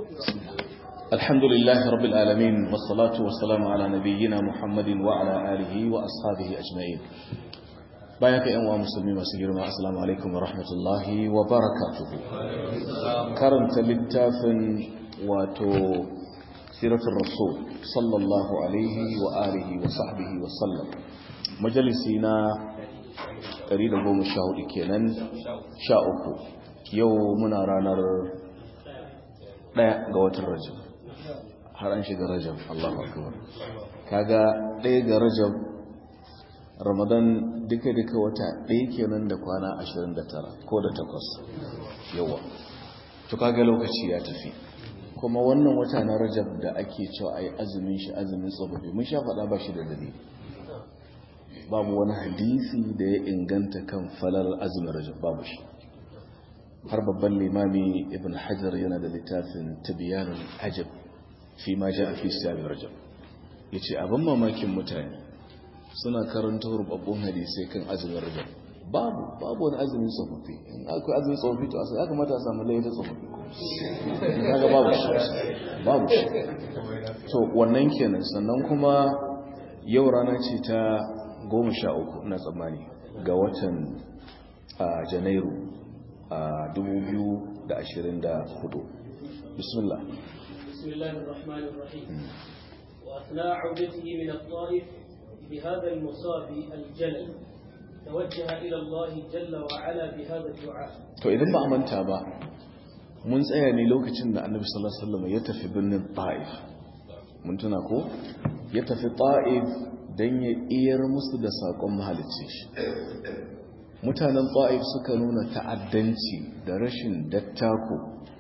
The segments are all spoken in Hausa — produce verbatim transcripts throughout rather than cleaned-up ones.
الحمد لله رب العالمين والصلاة والسلام على نبينا محمد وعلى آله وأصحابه أجمعين بايك أنواع مسلمين وسجرنا السلام عليكم ورحمة الله وبركاته كرمت للتافن واتو سيرة الرسول صلى الله عليه وآله وصحبه وسلم مجلسنا قريب أبو مشاهد كينان شاءكو يومنا رانر ɗaya ga watan rajab har an shiga rajab Allahu akbar kaga ɗaya ga rajab ramadan duka duka wata ɗaya kenan da kwana ashirin da tara ko da takwas yawa to kaga lokaci ya tafi kuma wannan wata na rajab da ake cewa ai azumin shi azumin tsofaffi mun sha faɗa ba shi da dalili babu wani hadisi da ya inganta kan falar azumin rajab babu shi har babban limami ibn hajar yana da littafin tibiyanul ajab fi ma ja'a fi siyam rajab yace abin mamakin mutane suna karanta rubabbun hadisi kan azumin rajab babu babu wani azumin tsofaffi in akwai azumin tsofaffi to asa ya kamata a samu laifin tsofaffi kaga babu shi babu shi to wannan kenan sannan kuma yau rana ce ta goma sha uku ina tsammani ga watan janairu dubu biyu da ashirin da hudu bismillah bismillahir rahmanir rahim wa athna 'udatihi min at-ta'if bi hadha al-musab al-jalal tawajjaha ila Allah jalla wa ala bi hadha ad-du'a to idan ba manta ba mun tsaya ne lokacin da Annabi sallallahu alaihi wasallam ya tafi birnin Ta'if mun tuna ko ya tafi Ta'if dan ya iyar musu da sakon mahalicci shi mutanen ta'if suka nuna ta'addanci da rashin dattako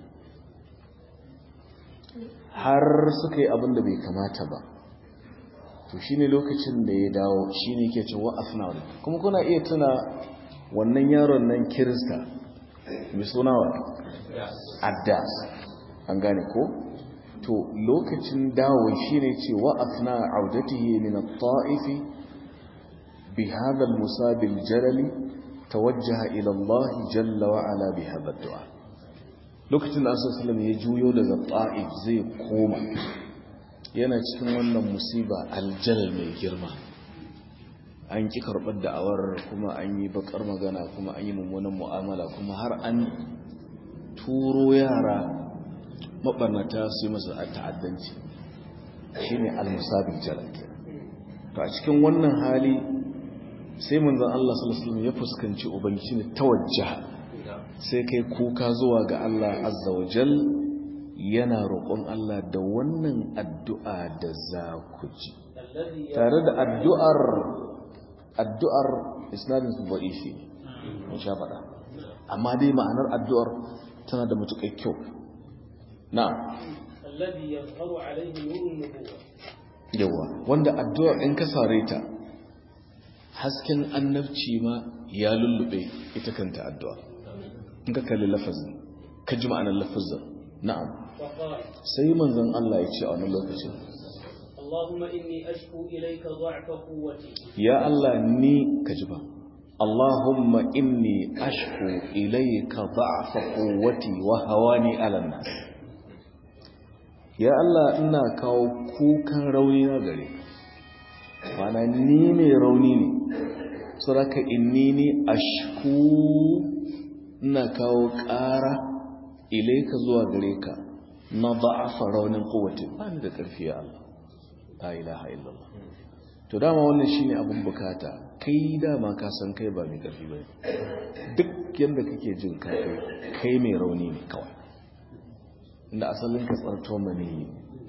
har suka yi abin da bai kamata ba to shine lokacin da ya dawo shine ke cewa afnaw kuma kuna iya tuna wannan yaron nan kirista mai sunawa addas an gane ko to lokacin dawo shine cewa afna audatihi min at-ta'if bi hadha al-musab al-jalali توجه إلى الله جل وعلا بهذا الدعاء lokacin da Annabi sallallahu ya juyo daga Ta'if zai koma yana cikin wannan musiba aljalal mai girma an ki karbar da'awar kuma an yi bakar magana kuma an yi mummunan mu'amala kuma har an turo yara mabarnata su yi masa ta'addanci shine al-musabil jalal to a cikin wannan hali sai manzon Allah sallallahu alaihi wasallam ya fuskanci ubangiji ne tawajjaha sai kai kuka zuwa ga Allah azza wajal yana roƙon Allah da wannan addu'a da za ku ji tare da addu'ar addu'ar isnadin su da'ifi mun sha faɗa amma dai ma'anar addu'ar tana da matuƙar kyau na'am alladhi yazharu alayhi nurun nubuwah yawa wanda addu'ar in ka sare ta hasken annabci ma ya lullube ita kanta addu'a in ka kalli lafazin ka ji ma'anar lafazin na'am sai manzon Allah ya ce a wannan lokacin Allahumma inni ashku ilayka dha'fa quwwati ya Allah ni ka ji ba Allahumma inni ashku ilayka dha'fa quwwati wa hawani 'ala an-nas ya Allah ina kawo kukan rauni na gare ka mana ni mai rauni ne saraka inni ni ashku ina kawo ƙara ilaika zuwa gare ka na da'afa raunin kowace ba ni da ƙarfi ya Allah la ilaha illallah to dama wannan shine abin bukata kai dama ka san kai ba mai ƙarfi ba duk yanda kake jin ka kai mai rauni ne kawai inda asalin ka tsarto mani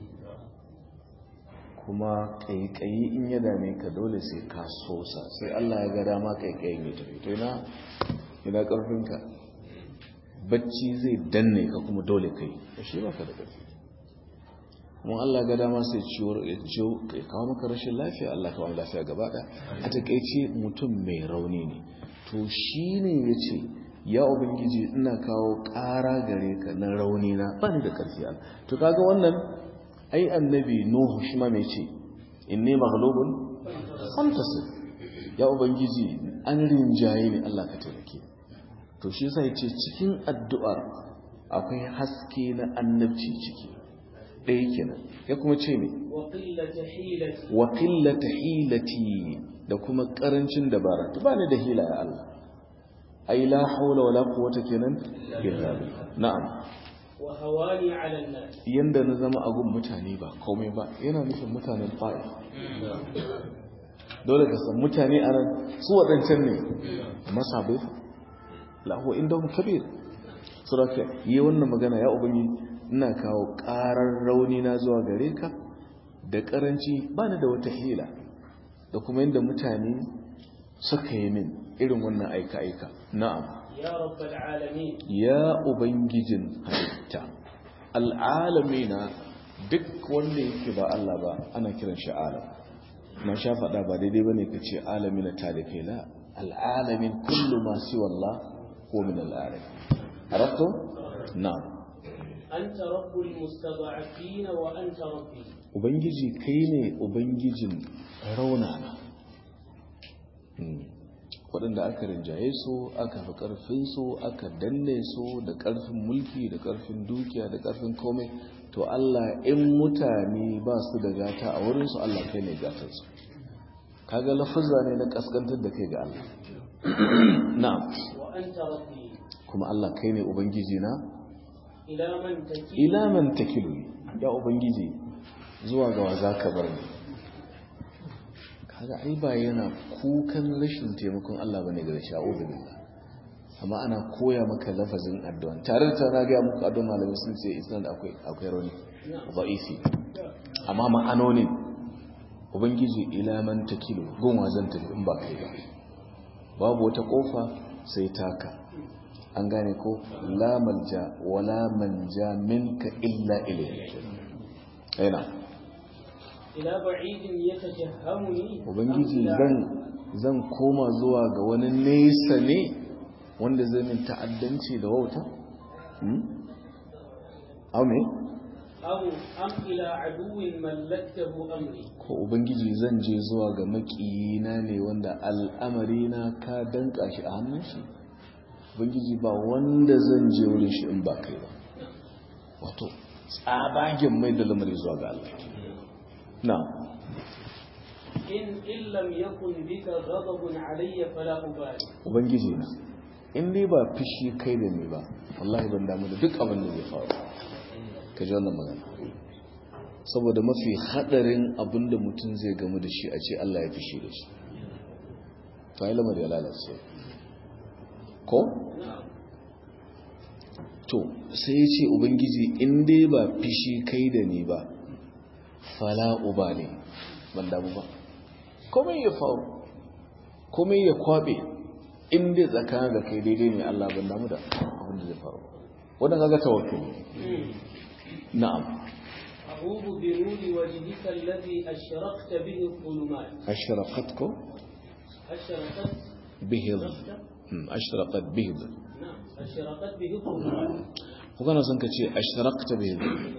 kuma kaikayi in ya dame ka dole sai ka sosa sai Allah ya ga dama kaikayin ya tafi to ina ina karfinka bacci zai danne ka kuma dole kai shi baka da karfi kuma Allah ga dama sai ciwo ya ciwo kai kawo maka rashin lafiya Allah kawo lafiya gaba da a takeice mutum mai rauni ne to shine yace ya ubangiji ina kawo ƙara gare ka na rauni na ban da karfi Allah to kaga wannan ai annabi nuhu shi ma mai ce inni maghlubun fantasir ya ubangiji an rinjaye ne Allah ka taimake to shi yasa yace cikin addu'ar akwai haske na annabci ciki ɗaya kenan ya kuma ce ne wa qillata hilati da kuma karancin dabara ba ni da hila ya Allah ai la haula wala quwwata kenan illa billah na'am wa hawani ala an-nas yanda na zama agun mutane ba komai ba yana nufin mutanen fa'i dole ka san mutane a nan su waɗancan ne masabai lahu indahum kabir saboda yi wannan magana ya ubangi ina kawo ƙarar rauni na zuwa gare ka da ƙaranci ba ni da wata hila da kuma yadda mutane suka yi min irin wannan aika-aika na'am ya rabbal alamin ya ubangijin halitta al'alamina duk wanda yake ba Allah ba ana kiran shi alam na sha faɗa ba daidai bane ka ce alamina ta da kai la al'alamin kullu ma siwa Allah ko min al'alamin arabto na'am anta rabbul mustada'afin wa anta rabbi ubangiji kai ne ubangijin raunana waɗanda aka rinjaye su aka fi ƙarfin su aka danne su da ƙarfin mulki da ƙarfin dukiya da ƙarfin komai to Allah in mutane ba su da gata a wurinsu Allah kai ne gatarsu kaga lafazza ne na kaskantar da kai ga Allah na'am wa anta rabbi kuma Allah kai ne ubangiji na ila man takilu ila man takilu ya ubangiji zuwa ga wa zaka bar ni kaga ai ba yana kukan rashin taimakon Allah bane ga shi a'udhu billah amma ana koya maka lafazin addu'a tare da tana ga muku addu'a malamai sun ce isnad akwai akwai rauni da'ifi amma ma'anonin ubangiji ila man takilu gonwa zan tafi in ba kai ba babu wata kofa sai taka an gane ko la malja wala manja minka illa ilayka aina ila ba'idin yatajahhamuni ubangiji zan zan koma zuwa ga wani nesa ne wanda zai min ta'addanci da wauta hmm au me aw am ila aduwwin mallaktahu amri ko ubangiji zan je zuwa ga makiyina ne wanda al'amari na ka danka shi a hannun shi ubangiji ba wanda zan je wurin shi in ba kai ba wato tsabagen mai da lamari zuwa ga Allah na in illam yakun bika ghadabun alayya fala ubali ubangiji na in dai ba fishi kai da ni ba wallahi ban damu da duk abin da zai faru ka ji wannan magana saboda mafi hadarin abin da mutum zai gamu da shi a ce Allah ya fishi da shi to ai lamari ya lalace ko to sai ya ce ubangiji in dai ba fishi kai da ni ba fala ubali ban damu ba komai ya faru komai ya kwabe in dai tsakanin da kai daidai ne Allah ban damu da abin da zai faru wannan kaga tawakkali na'am a'udhu bi nuri wajhika alladhi ashraqta bihi adh-dhulumat ashraqatku ashraqat bihi ashraqat bihi na'am ashraqat bihi adh-dhulumat وكان سنك شيء أشرقت به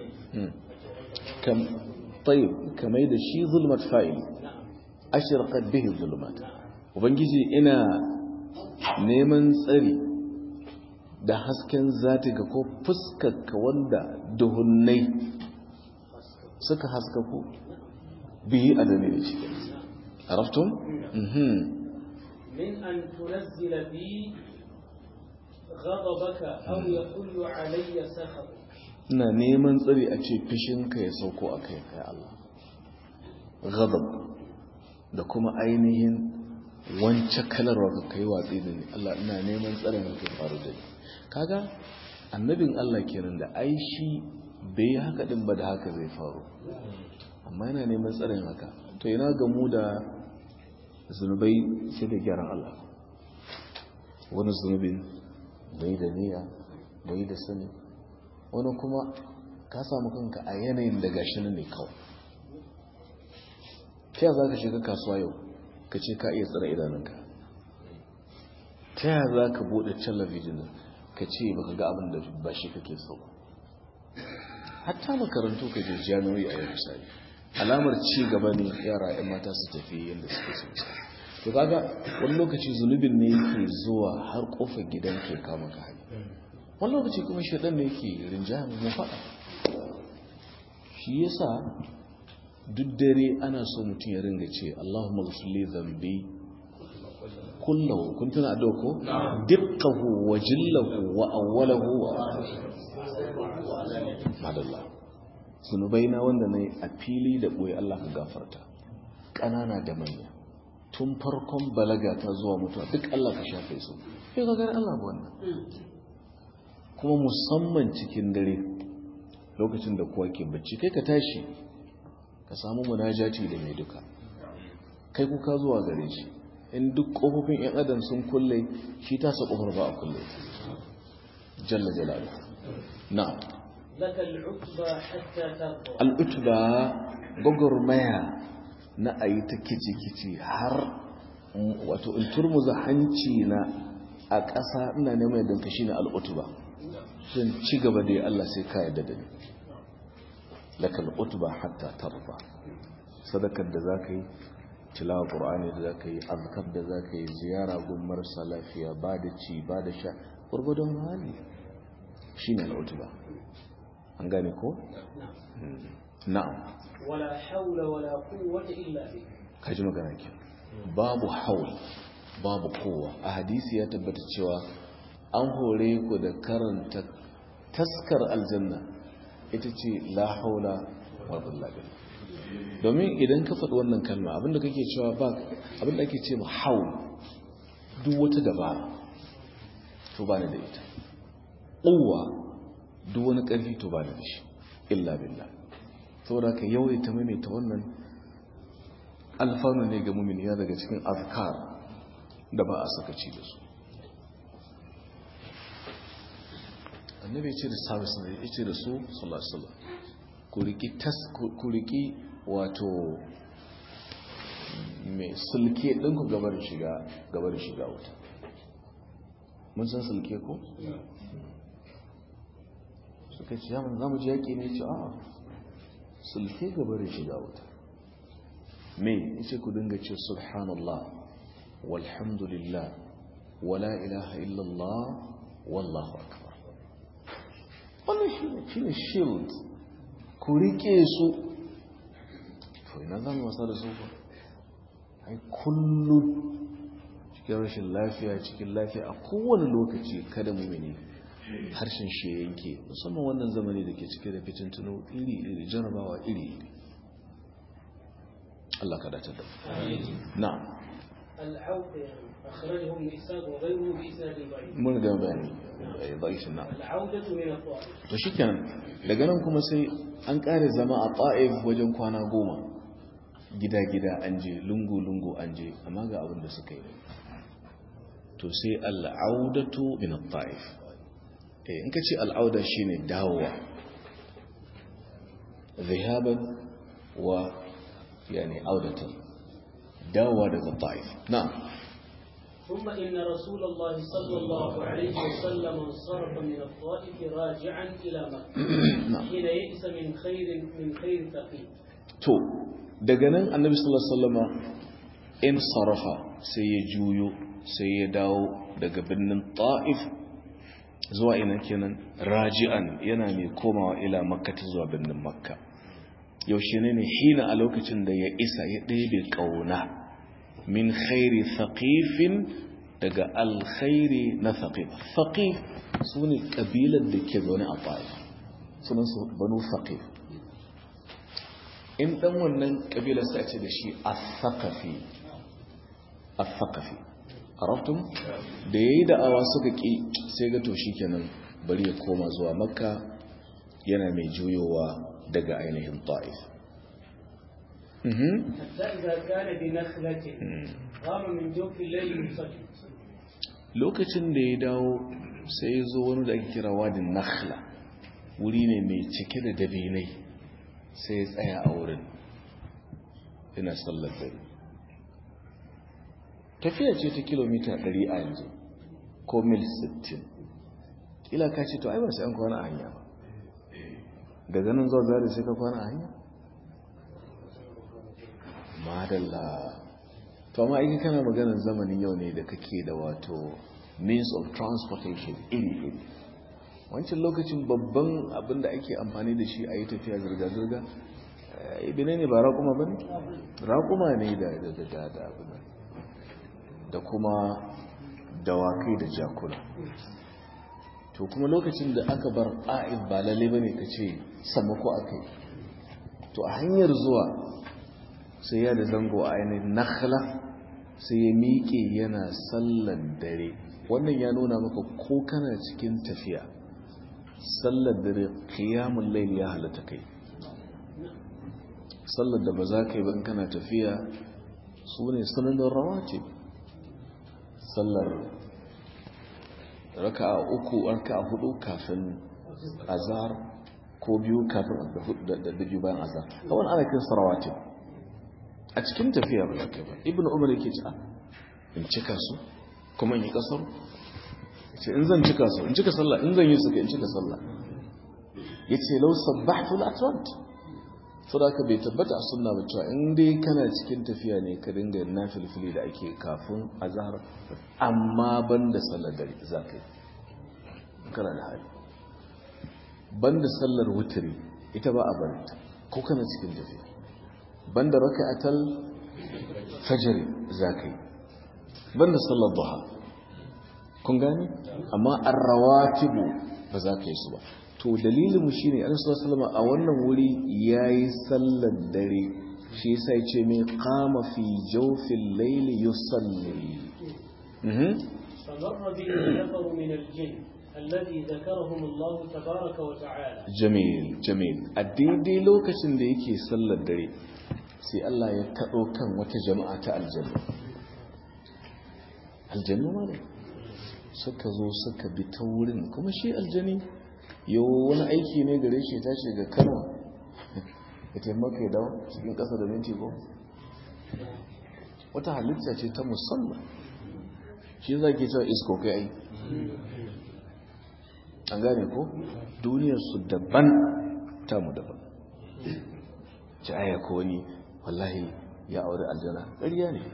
كم طيب كما يد شيء ظلمة فاعل أشرقت به الظلمات وبنجي إنا neman tsari da hasken zati ga ko fuskarka wanda duhunnai suka haskaku bihi a dalilin shi araftum mhm min an tunzila bi ghadabaka aw yaqulu alayya sakhab ina neman tsari a ce fishinka ya sauko akai kai Allah ghadab da kuma ainihin wance kalarwa ka kai watsi da ni Allah ina neman tsarin da ke faru da ni kaga annabin Allah kenan da ai shi bai haka din ba da haka zai faru amma yana neman tsarin haka to ina ga mu da zunubai sai da gyaran Allah wani zunubin bai da niyya bai da sani wani kuma ka samu kanka a yanayin da gashi ne kawai ta za ka shiga kasuwa yau ka ce ka iya tsara idanunka ta yaya za ka buɗe talabijin ka ce ba ka ga abin da ba shi kake so hatta makarantu ka je jami'oi a yau misali alamar ci gaba ne yara 'yan mata su tafi yadda suke so to kaga wani lokaci zunubin ne yake zuwa har kofar gidan ke kama ka hali wani lokaci kuma shaidan ne yake rinjaya mu faɗa. Shi yasa duk dare ana so mutum ya ringa ce Allahumma ghfirli dhanbi kullahu, kun tuna addu'a ko diqqahu wa jillahu wa awwalahu wa madalla sunubaina wanda nayi a fili da boye Allah ka gafarta, kanana da manya, tun farkon balaga ta zuwa mutuwa duk Allah ka shafe su. Sai ka ga Allah ba wannan. Kuma musamman cikin dare lokacin da kowa ke bacci, kai ka tashi ka samu munajati da mai duka, kai kuka zuwa gare shi. In duk kofofin yan adam sun kulle, shi ta sa kofar ba a kulle jalla jalalu. na'am laka al-utba hatta tarda. al-utba gogormaya na ayi ta kici-kici har wato in turmuza hanci na a ƙasa ina neman yadda ka shine al-utba. Sun ci gaba da Allah sai ka yarda da ni. laka al-utba hatta tarda. sadakar da zaka yi, tilawa qur'ani da zaka yi, azkar da zaka yi, ziyara gun marasa lafiya, ba da ci ba da sha gurgudun hali shine al-utba. an gane ko? na'am. wala hawla wala quwwata illa billah. kaji magana ke, babu haul babu kowa. a hadisi ya tabbata cewa an hore ku da karanta taskar aljanna ita ce la haula wala quwwata. domin idan ka faɗi wannan kalma abinda kake cewa ba abinda ake ce ma haul duk wata dabara to ba ni da ita, quwwa duk wani ƙarfi to ba ni da shi illa billah. saboda ka yawaita maimaita wannan alfanu ne ga mumini, ya daga cikin azkar da ba a sakaci da su. annabi ya ce da sabis ne ya ce da su sallallahu alaihi wasallam ku riki tas ku riki wato mai sulke ɗinku gabar shiga gabar shiga wuta. mun san sulke ko? suka ce yaman za mu ji yaƙi ne ce a sulke gabar shiga wuta. me ce ku dinga ce subhanallah walhamdulillah wala ilaha illallah wallahu akbar. wannan shi ne shield, ku rike su. to ina za mu wasa da su ba? ai kullum cikin rashin lafiya cikin lafiya a kowane lokaci kada mumini harshen shi ya yanke, musamman wannan zamani da ke cike da fitintunu iri-iri, jarabawa iri-iri. Allah ka dace da na'am. al-auda akhrajahu an-nisaa wa ghayruhu bi isnad da'if. mun ga bayani da'if na al-audatu min at-ta'if. to shikenan daga nan kuma sai an kare zama a Ta'if wajen kwana goma, gida-gida an je, lungu-lungu an je, amma ga abin da suka yi. to sai al-audatu min at-ta'if. eh in ka ce al-auda shine dawowa, zahaban wa يعني عودة داوى للطائف. نعم. ثم إن رسول الله صلى الله عليه وسلم انصرف من الطائف راجعا إلى مكة حين يئس من خير من خير ثقيل. تو دغنن النبي صلى الله عليه وسلم in sarafa sai ya juyo sai ya dawo daga birnin Ta'if zuwa ina kenan raji'an yana mai komawa ila Makka zuwa birnin Makka. yaushe ne ne hina a lokacin da ya isa ya ɗebe ƙauna min khairi thaqifin daga alkhairi na thaqif. Thaqif su ne ƙabilar da ke zaune a Ta'if, sunan su banu thaqif. in ɗan wannan ƙabilar sai a ce da shi al-thaqafi al-thaqafi arabtum da yayi da'awa suka ƙi sai ga to shikenan bari ya koma zuwa Makka yana mai juyowa daga ainihin Ta'if. lokacin da ya dawo sai ya zo wani da ake kira wadin Nakhla, wuri ne mai cike da dabinai, sai ya tsaya a wurin ina sallar dare. tafiya ce ta kilomita ɗari a yanzu ko mil sittin. kila ka ce to ai ba sai an kwana a hanya ba, daga nan zuwa zari sai ka kwana a hanya? madalla. to amma aiki kana maganar zamanin yau ne da kake da wato means of transportation iri-iri. wancan lokacin babban abin da ake amfani da shi a yi tafiya zirga-zirga ibine ne ba raƙuma ba ne raƙuma ne da da da da kuma dawakai da jakuna to kuma lokacin da aka bar a'in ba lalle ba ne ka ce sammako aka yi to a hanyar zuwa sai ya da zango a ainihin nakhla sai ya miƙe yana sallar dare wannan ya nuna maka ko kana cikin tafiya sallar dare qiyamul layl ya halatta kai sallar da ba za ka yi ba in kana tafiya su ne sunanin rawatib sallar raka'a uku raka'a hudu kafin azhar ko biyu kafin da biyu bayan azhar a wani ana kinsa rawatib a cikin tafiya ba za ka yi ba ibnu umar yake ci in cika su kuma in yi kasar ce in zan cika su in cika sallah in zan yi suka in cika sallah ya ce lau sabbahtu la'atwant so da aka bai tabbata a sunna ba cewa in dai kana cikin tafiya ne ka dinga yin nafilfili da ake kafin azhar amma banda sallar dare za ka yi kana da hali banda sallar wutri ita ba a barinta ko kana cikin tafiya banda raka'atul fajr za ka yi banda sallar duha kun gane amma ar-rawatibu ba za ka yi su ba to dalilinmu shi ne annabi sallallahu alaihi a wannan wuri yayi sallar dare shi yasa yace mai qama fi jawfil layl yusalli mhm فمر به نفر من الجن الذي ذكرهم الله تبارك وتعالى جميل جميل addai lokacin da yake sallar dare sai Allah ya kado kan wata jama'a ta aljanna aljanna ma ne suka zo suka bi ta wurin kuma shi aljani yau wani aiki ne gare shi ta ce ga Kano ya taimaka ya dawo cikin ƙasa da minti goma wata halitta ce ta musamman shi za ke cewa isko kai ai an gane ko duniyarsu daban tamu daban ci aya ko wani wallahi ya aure aljana ƙarya ne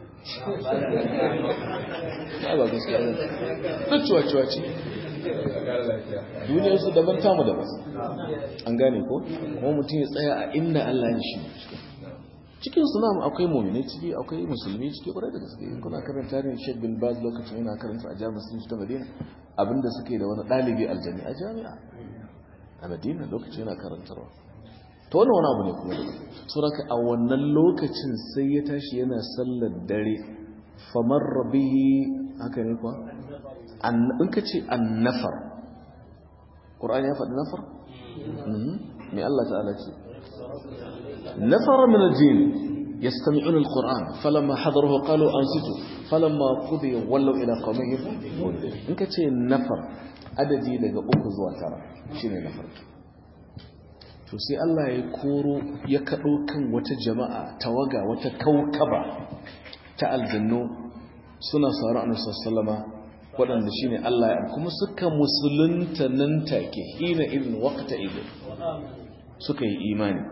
ba gaskiya ne duk cuwa-cuwa ce duniyar su daban tamu daban an gane ko kuma mutum ya tsaya a inda Allah ya shi cikin su namu akwai mu'mini ciki akwai musulmi ciki kwarai da gaske kuna karanta ne Sheikh bin Baz lokacin yana karanta a jami'ar Musulunci ta Madina abinda suke da wani dalibi aljami a jami'a a Madina lokacin yana karantarwa to wannan wani abu ne kuma da saboda a wannan lokacin sai ya tashi yana sallar dare famar bihi haka ne kuwa in ka ce annafar ƙur'ani ya faɗi nafar? mai Allah ta'ala ce nafara min aljin yastami'un alquran falamma hadaruhu qalu ansitu falamma qudiya wallau ila qawmihim in ka ce nafar adadi daga uku zuwa tara shine nafar to sai Allah ya koro ya kado kan wata jama'a tawaga wata kaukaba ta aljannu suna sauraron annabi sallallahu alaihi waɗanda shi ne Allah ya kuma suka musulunta nan take hina irin wakata idan suka yi imani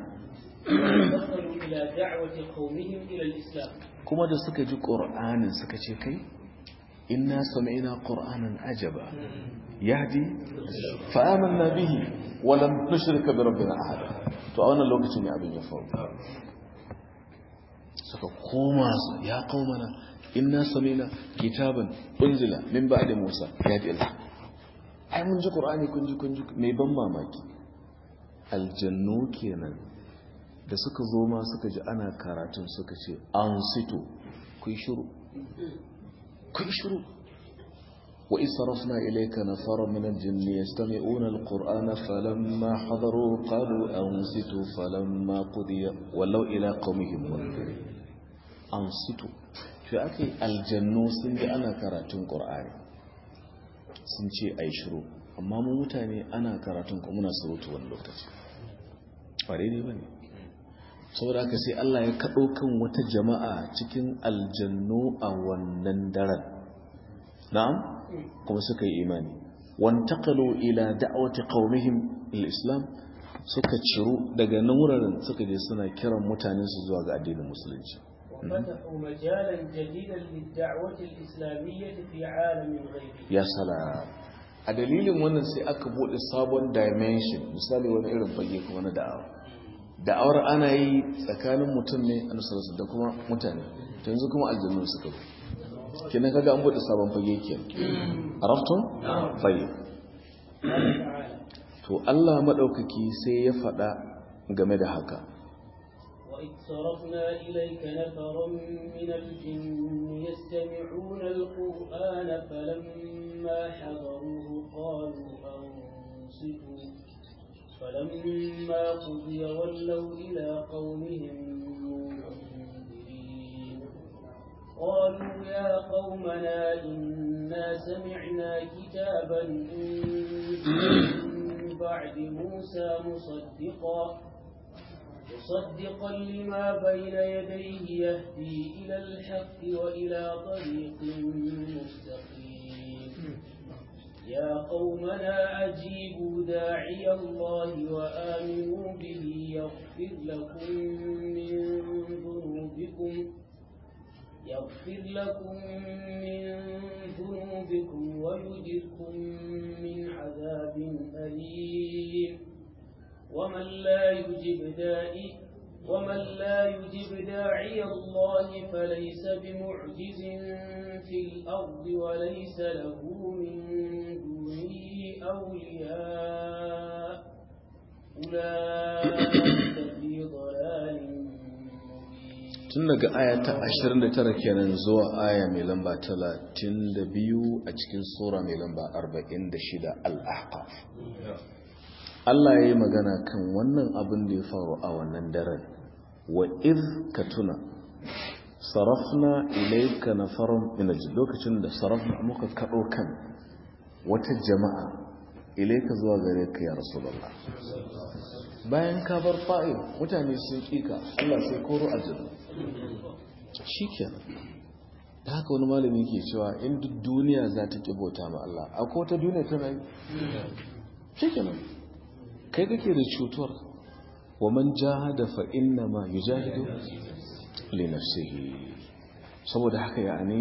kuma da suka ji ƙor'anin suka ce kai inna sami'na ƙor'anin ajaba yahdi fa'amanna bihi walam nushrika bi rabbina ahada to a wannan lokacin ne abin ya faru suka koma su ya qaumana inna samina kitaban unzila min ba'di Musa ya bi Allah ai mun ji Qur'ani kun ji kun ji mai ban mamaki aljannu kenan da suka zo ma suka ji ana karatun suka ce an sito ku shiru ku shiru wa isarafna ilayka nafara min al-jinni yastami'una al-qur'ana falamma hadaru qalu ansitu falamma qudiya wallaw ila qaumihim mundirin ansitu shi ake aljannu sun ji ana karatun ƙur'ani sun ce a yi shiru amma mu mutane ana karatun kuma muna surutu wani lokaci ba daidai ba ne saboda haka sai Allah ya kaɗo kan wata jama'a cikin aljannu a wannan daren na'am kuma suka yi imani wantaqalu ila da'wati qaumihim al-islam suka ciru daga nan wuraren suka je suna kiran mutanen su zuwa ga addinin musulunci وفتحوا مجالا جديدا للدعوة الإسلامية في عالم غيره يا سلام a dalilin wannan sai aka bude sabon dimension, misali wani irin fage kuma na da'awa da'awar ana yi tsakanin mutum ne a nasararsa da kuma mutane, ta yanzu kuma aljannu suka bu kenan kaga an bude sabon fage kenan araftun fage. to Allah madaukaki sai ya faɗa game da haka, وإذ صرفنا إليك نفرا من الجن يستمعون القرآن فلما حضروه قالوا أنصتوا فلما قضي ولوا إلى قومهم منذرين قالوا يا قومنا إنا سمعنا كتابا أنزل من بعد موسى مصدقا مصدقا لما بين يديه يهدي إلى الحق وإلى طريق مستقيم يا قومنا أجيبوا داعي الله وآمنوا به يغفر لكم من ذنوبكم يغفر لكم من ذنوبكم ويجركم من عذاب أليم ومن لا يجب داعي ومن لا يجب داعي الله فليس بمعجز في الأرض وليس له من دونه أولياء أولئك في ضلال tun daga aya ta ashirin da tara kenan zuwa aya mai lamba talatin da biyu a cikin sura mai lamba arba'in da shida al-ahqaf. Allah ya yi magana kan wannan abin da ya faru a wannan daren. Wa iz ka tuna sarafna ilayka nafaran min al lokacin da sarafna muka kado kan wata jama'a ilayka zuwa gare ka ya rasulullah, bayan ka bar fa'il mutane sun kika Allah sai koro aljanna shikenan. da haka wani malami ke cewa in duk duniya za ta ki bauta ma Allah akwai wata duniya tana yi shikenan kai kake da cutuwar. wa man jahada fa inna ma yujahidu li nafsihi. saboda haka yani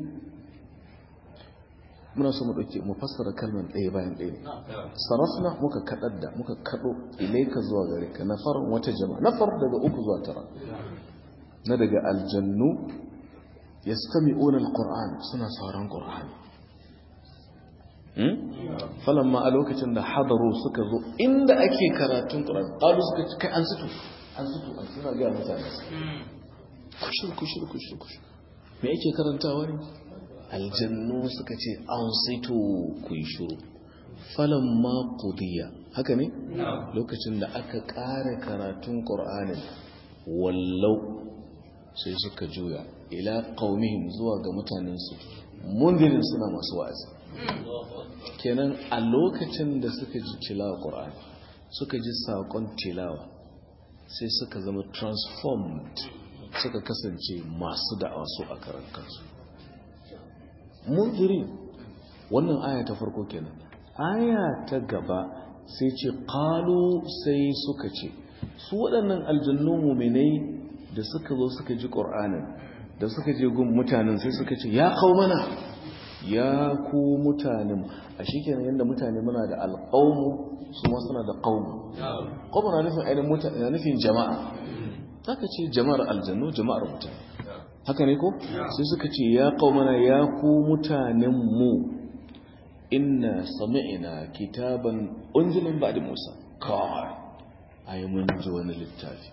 muna so mu dauke mu fassara kalmar ɗaya bayan ɗaya. sarafna muka kadar da muka kado ilaika zuwa gare ka nafar wata jama'a, nafar daga uku zuwa tara na daga aljannu yastami'una alquran suna sauran qur'ani. falamma a lokacin da hadaru suka zo inda ake karatun Qur'an qalu suka ce kai an sutu an sutu an suna ga mutane kushur kushur kushur kushur me yake karantawa ne? aljannu suka ce an sutu ku yi shiru. falamma qudiya haka ne lokacin da aka ƙara karatun Qur'anin wallau sai suka juya ila qaumihim zuwa ga mutanensu mundirin suna masu wa'azi. kenan a lokacin da suka ji tilawa Qur'ani suka ji saƙon tilawa sai suka zama transformed, suka kasance masu da'awa su a karan kansu. munziri wannan aya ta farko kenan. aya ta gaba sai ce qalu sai suka ce su waɗannan aljannu mu'minai da suka zo suka ji Qur'anin da suka je gun mutanen sai suka ce ya qaumana ya ku mutanen. a shi kenan yadda mutane muna da alƙawmu su ma suna da ƙawmu. ƙawmu na nufin ainihin mutane na nufin jama'a. haka ce jama'ar aljannu jama'ar mutane haka ne ko sai suka ce ya ƙaumana ya ku mutanen mu inna sami'na kitaban unzila min ba'di Musa. kai ai mun ji wani littafi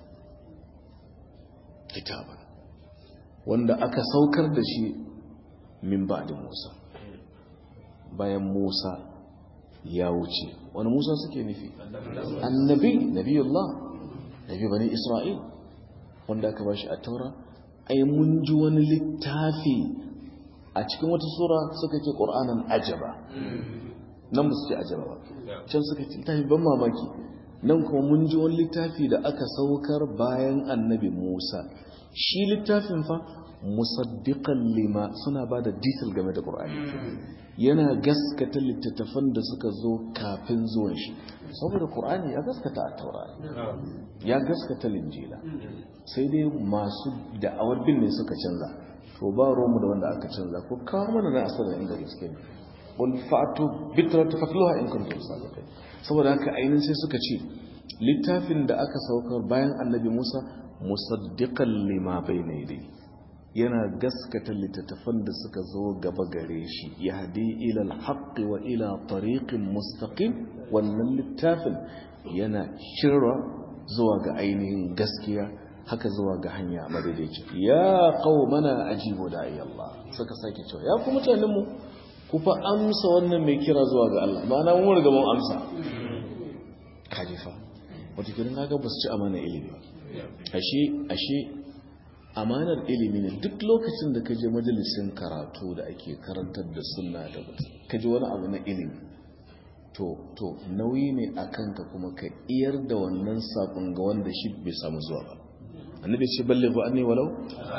kitaban wanda aka saukar da shi min ba'di Musa, bayan Musa ya wuce. wani Musa suke nufi? annabi nabiyullah nabi bani Isra'il wanda aka bashi a taura. ai mun ji wani littafi a cikin wata sura suka ce Qur'anan ajaba, nan ba su ce ajaba ba, can suka ce littafi ban mamaki. nan kuma mun ji wani littafi da aka saukar bayan annabi Musa. shi littafin fa musaddiqan lima suna ba da detail game da Qur'ani, yana gaskata littattafan da suka zo kafin zuwan shi. saboda Qur'ani ya gaskata a taura ya gaskata linjila, sai dai masu da'awar bin ne suka canza. to ba romu da wanda aka canza ko kawo mana na asalin inda gaske ne. qul fa'tu bitratu fatluha in kuntum sadiqin saboda haka ainin sai suka ce littafin da aka saukar bayan annabi Musa musaddiqan lima bayna yadayhi yana gaskata littattafan da suka zo gaba gare shi yahdi ila al-haqqi wa ila tariqin mustaqim wannan littafin yana shirra zuwa ga ainihin gaskiya haka zuwa ga hanya madaidaici ya qaumana ajibu da'i Allah suka sake cewa ya ku mutanen mu ku fa amsa wannan mai kira zuwa ga Allah ba na mun riga mun amsa kajifa wato kiran kaga ba su ci amana ilimi ashe ashe amanar ilimi ne duk lokacin da kaje majalisin karatu da ake karantar da sunna da kaje wani abu na ilimi to to nauyi ne akan ka kuma ka iyar da wannan sakon ga wanda shi bai samu zuwa ba annabi ce balle ba anni walau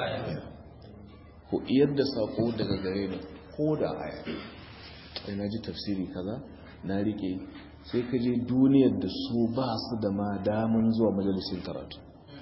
ku iyar da sako daga gare ni ko da aya sai na ji tafsiri kaza na rike sai ka je duniyar da su ba su da ma damun zuwa majalisin karatu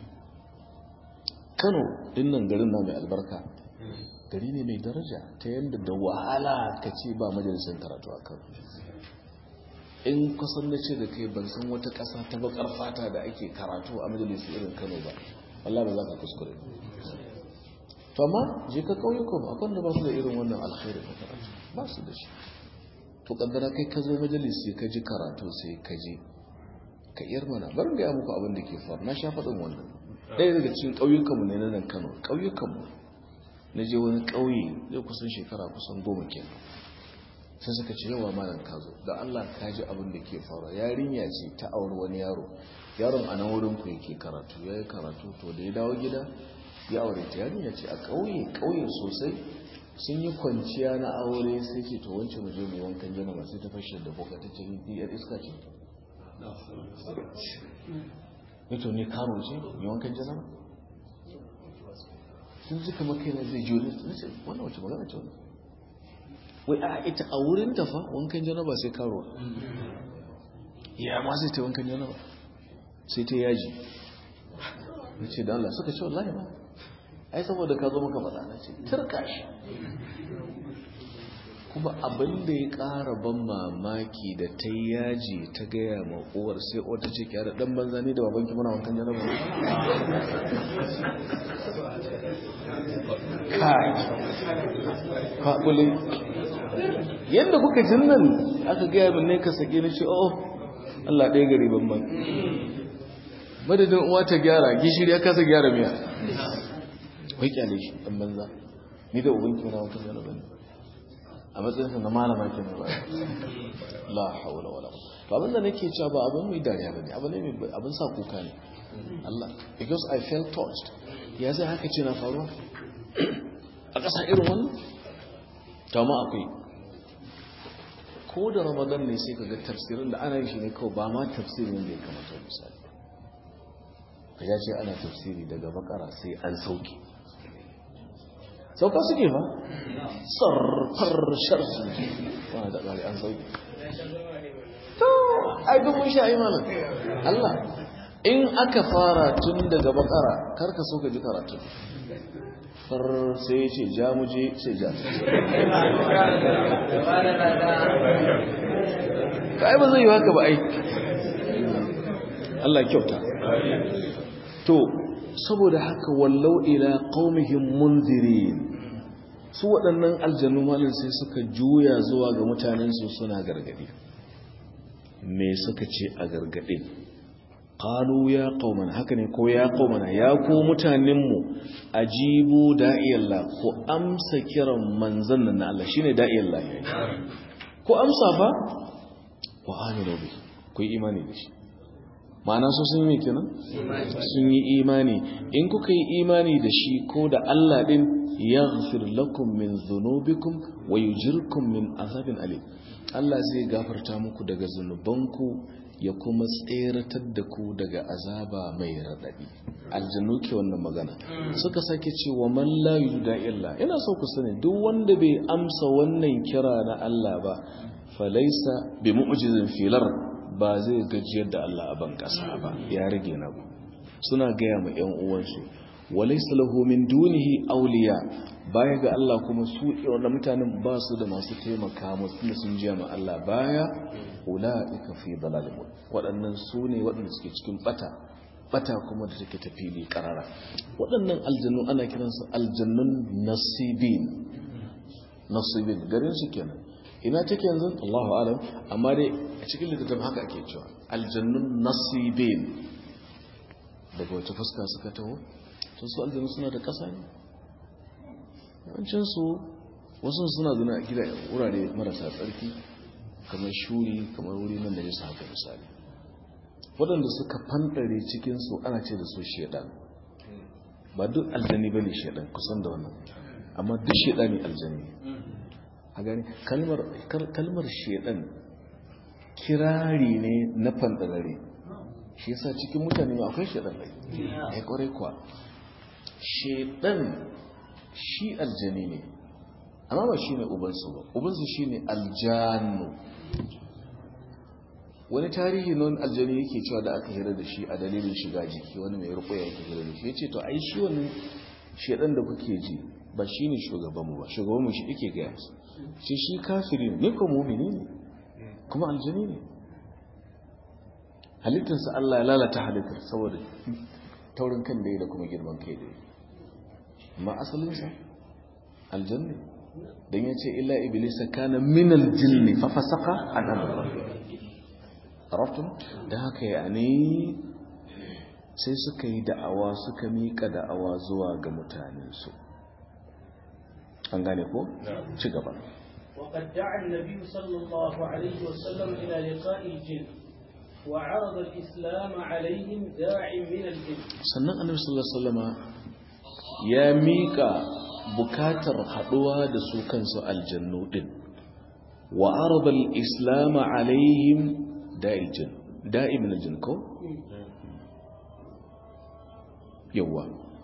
Kano dinnan garin na mai albarka gari ne mai daraja ta yadda da wahala ka ce ba majalisin karatu a Kano in kusan na ce da kai ban san wata ƙasa ta bakar fata da ake karatu a majalisin irin Kano ba Allah ba za ka kuskure to amma je ka kauyukan akwai da ba su da irin wannan alkhairi na karatu ba su da shi to kaddara kai ka zo majalisi ka ji karatu sai ka je ka iyar mana bar ga muku abin da ke faru na sha faɗin wannan ɗaya daga cikin ƙauyukanmu ne na nan Kano ƙauyukanmu na je wani ƙauye zai kusan shekara kusan goma kenan sai suka ce yawa malam ka zo da Allah ka ji abin da ke faru yarinya ce ta auri wani yaro yaron a nan wurin ku yake karatu ya yi karatu to da ya dawo gida ya aure ta yarinya ce a ƙauye ƙauye sosai sun yi kwanciya na aure sai ce to wancan mu je mu wankan janaba sai ta fashe da boka ta ce ni yar iska ce ito ne karo ce mai wankan janaba sun ji kamar kai na zai jure na ce wannan wace magana ce wannan wai a ita a wurin ta fa wankan janaba sai karo ya ma sai ta wankan janaba sai ta yaji na ce da Allah suka ce wallahi ba ai saboda ka zo maka faɗa na ce turka shi kuma abin da ya ƙara ban mamaki da ta yaji ta gaya ma uwar sai wata ce kyara ɗan banza ne da babanki muna wankan janaba kai faɓule yadda kuka jin nan aka gaya min ne ka sake na ce oh Allah ɗaya gari banban madadin uwa ta gyara gishiri ya kasa gyara miya wai kyale shi ɗan banza ni da ubanki muna wankan janaba ne a matsayinsa na malama ke ne ba la haula wala to abin da nake cewa ba abin mai dariya bane abin ne abin sa kuka ne Allah because I felt touched ya zai haka ce na faruwa a ƙasa irin wannan to ma akwai ko da Ramadan ne sai kaga tafsirin da ana yin shi ne kawai ba ma tafsirin da ya kamata misali kaja ce ana tafsiri daga bakara sai an sauke sauka suke ba sarfar sharsu wani da ƙari an sauki to ai duk mun sha imanin Allah in aka fara tun daga bakara karka so ka ji karatu far sai ce ja muje sai ja ka ai ba zai yi haka ba ai Allah kyauta to saboda haka wallau ila qaumihim munzirin su waɗannan aljannu malin sai suka juya zuwa ga mutanensu suna gargadi me suka ce a gargadin qalu ya qaumana haka ne ko ya qaumana ya ku mutanenmu ajibu da'iyallah ko amsa kiran manzon nan Allah shine da'iyallah ko amsa fa wa aminu bi ku yi imani da shi ma'ana su sun yi kenan sun yi imani in kuka yi imani da shi ko da Allah din yaghfir lakum min dhunubikum wa yujirkum min azabin alim Allah zai gafarta muku daga zunubanku ya kuma tseratar da ku daga azaba mai radadi aljannu ke wannan magana suka sake cewa man la yuda illa ina so ku sani duk wanda bai amsa wannan kira na Allah ba falaisa bi mu'jizin filar ba zai gajiyar da Allah a ban kasa ba ya rage na ku suna gaya ma ƴan uwansu walaysa lahu min dunihi awliya baya ga Allah kuma su wannan mutanen ba su da masu taimaka musu tunda sun jiya ma Allah baya ulaika fi dalalin waɗannan su ne waɗanda suke cikin bata bata kuma da take tafili karara waɗannan aljannu ana kiransu aljannun nasibin nasibin garin su kenan ina take yanzu Allahu alam amma dai a cikin littafin haka ake cewa aljannun nasibin daga wata fuska suka taho sun su aljannu suna da ƙasa ne yawancin su wasu suna zuna a gida wurare marasa tsarki kamar shuri kamar wuri nan da ya haka misali waɗanda suka fantare cikinsu ana ce da su shaidan ba duk aljani ba ne shaidan kusan da wannan amma duk shaidani aljani a gani kalmar shaidan kirari ne na fantarare shi yasa cikin mutane ma akwai shaidan rai ya kwarai kuwa shaidan shi aljani ne amma ba shi ne ubansu ba ubansu shi ne aljanu wani tarihi non aljani yake cewa da aka hira da shi a dalilin shiga jiki wani mai rukuya yake hira da shi ya ce to ai shi wani shedan da kuke ji ba shi ne shugabanmu ba shugabanmu shi yake gaya su shi shi kafiri ne ko mumini ne kuma aljani ne halittarsa Allah ya lalata halittar saboda taurin kan da ya da kuma girman kai da ya ma asalinsa aljanni don ya ce illa iblisa kana minal jinni fa fasaka an amra arabtum da haka yani sai suka yi da'awa suka mika da'awa zuwa ga mutanensu an gane ko ci gaba وقد دعا النبي صلى الله عليه وسلم إلى لقاء الجن وعرض الإسلام عليهم داع من الجن sannan annabi sallallahu alaihi wasallama ya mika bukatar haduwa da su kansu aljannu din wa arada al-islam alaihim da'il jin da'imin aljin ko yawa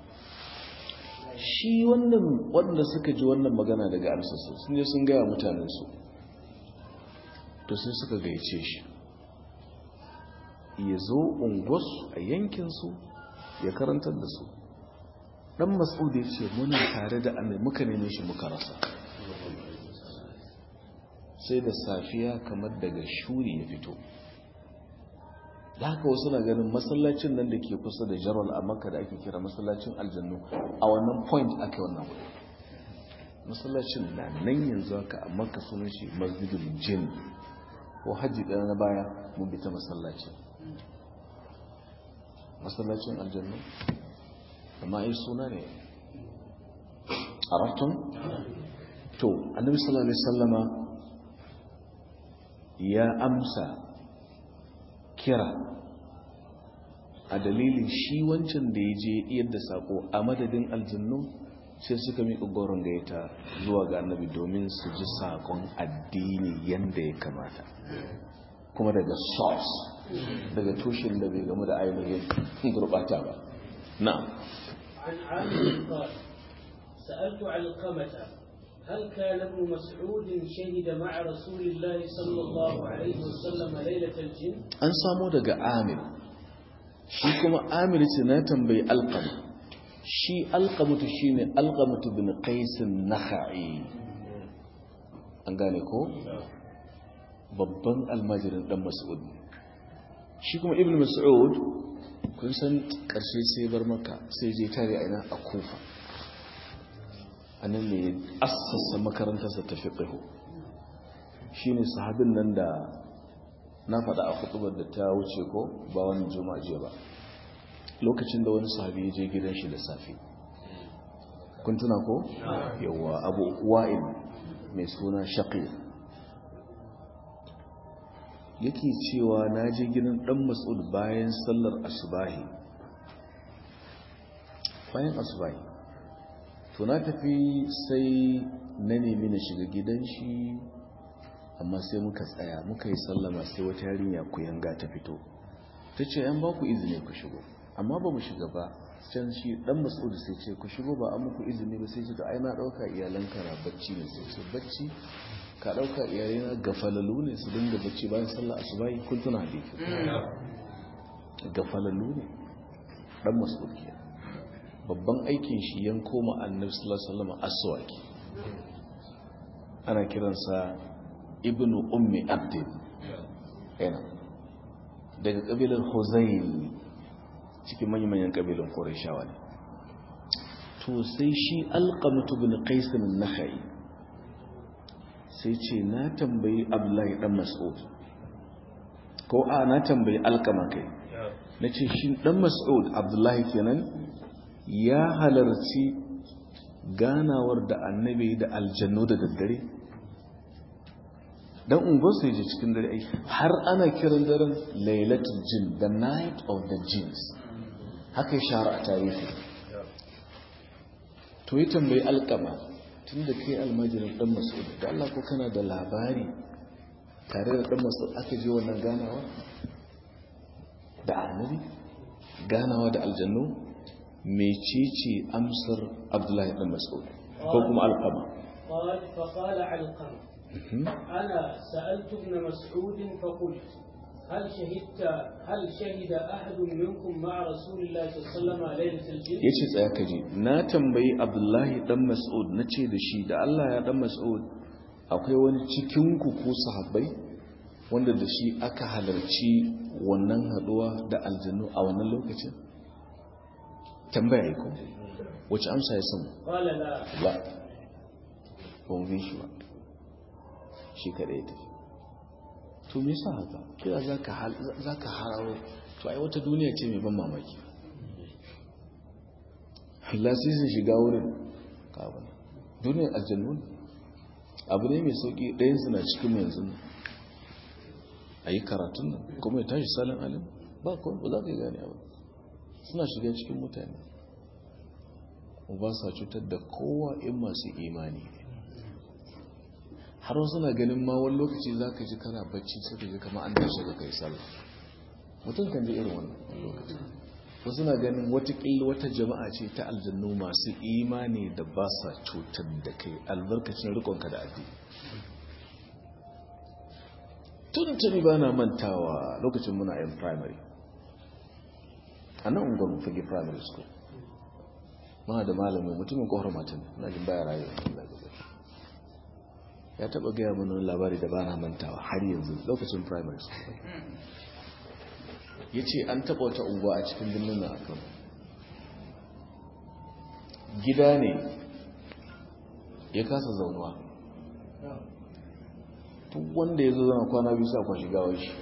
shi wannan wanda suka ji wannan magana daga amsarsu sun je sun gaya mutanensu to sai suka gaice shi ya zo unguwarsu a yankinsu ya karantar da su dan mas'ud ya ce muna tare da annabi muka neme shi muka rasa sai da safiya kamar daga shuri ya fito da haka wasu na ganin masallacin nan da ke kusa da jarwal a makka da ake kira masallacin aljannu a wannan point ake wannan wuri masallacin na nan yanzu haka a makka sunan shi masjidul jin ko hajji ɗaya na baya mun bi ta masallacin masallacin aljannu amma ai suna ne arabtum to annabi sallallahu alaihi wasallama ya amsa kira a dalilin shi wancan da ya je yadda sako a madadin aljannu sai suka miƙa goron gayyata zuwa ga annabi domin su ji sakon addini yadda ya kamata kuma daga source daga tushen da bai gamu da ainihin gurbata ba na'am عن عامر قال سألت علقمة هل كان ابن مسعود شهد مع رسول الله صلى الله عليه وسلم ليلة الجن an samu daga Amir shi kuma Amir ce na tambayi Alqama shi Alqamatu shine Alqamatu bin Qais an-Nakhai an gane ko babban almajirin dan Mas'ud shi kuma Ibn Mas'ud kun san karshe sai bar Makka sai je tare a ina a Kufa annan ne assasa makarantarsa ta fiqh shine sahabin nan da na faɗa a hutubar da ta wuce ko ba wani juma'a jiya ba lokacin da wani sahabi ya je gidan shi da safe kun tuna ko yawa Abu Wa'il mai suna Shaqi yake cewa na je gidan dan Mas'ud bayan sallar asubahi bayan asubahi to na tafi sai na nemi na shiga gidan shi amma sai muka tsaya muka yi sallama sai wata yarinya ku yanga ta fito ta ce yan ba ku izini ku shigo amma ba mu shiga ba can shi dan Mas'ud sai ce ku shigo ba an muku izini ba sai ce to ai na dauka iyalanka na bacci ne sai ce bacci ka dauka iyalena gafalalu ne su dinga bacci bayan sallar asubahi kun tuna hadisi gafalalu ne dan Mas'ud ke babban aikin shi yanko ma annabi sallallahu alaihi wasallam aswaki ana kiransa ibnu ummi abdin yana daga kabilar huzayl cikin manyan kabilan qurayshawa ne to sai shi alqamatu bin qais an-nakhai sai ce na tambayi abdullahi dan mas'ud ko a na tambayi alqama kai nace shi dan mas'ud abdullahi kenan ya halarci ganawar da annabi da aljannu da daddare dan ungon sai je cikin dare ai har ana kiran daren lailatul jin, the night of the jinns, haka shara a tarihi. To yi tambayi alƙama tun da kai almajirin dan mas'ud da Allah ko kana da labari tare da dan mas'ud aka je wannan ganawa da annabi ganawa da aljannu, mecece amsar abdullahi dan mas'ud ko kuma alƙama? قال فقال علقمة أنا سألت ابن مسعود فقلت هل شهدت هل شهد أحد منكم مع رسول الله صلى الله عليه وسلم ليلة الجن؟ yace tsaya kaji na tambayi Abdullahi dan Mas'ud nace da shi da Allah ya dan Mas'ud akwai wani cikin ku ko sahabbai wanda da shi aka halarci wannan haduwa da aljannu a wannan lokacin? Tambaya ko wace amsa ya samu? qala la la ban bi shi ba shi kadai ta to me yasa haka kira zaka zaka harawo to ai wata duniya ce mai ban mamaki Allah sai su shiga wurin kaban duniyar aljannu abu ne mai sauki ɗayan suna cikin yanzu ayi karatun nan kuma ya tashi salin alim ba ko ba za ka gane ba suna shiga cikin mutane ba sa cutar da kowa in masu imani ne har wasu na ganin ma wani lokaci za ka ji kana bacci sai ka ji kama an dace da kai sallah mutum kan ji irin wannan lokaci wasu na ganin watakila wata jama'a ce ta aljannu masu imani da ba sa cutar da kai albarkacin rikonka da addini tuntuni ba na mantawa lokacin muna yin primary a nan unguwar fage primary school ma da malamin mutumin kohar matan na jin baya rayuwa ya taba gaya mana labari da ba na mantawa har yanzu lokacin primary school ya ce an taba wata unguwa a cikin birnin na akan gida ne ya kasa zaunuwa duk wanda ya zo zama kwana biyu sa kwashi gawar shi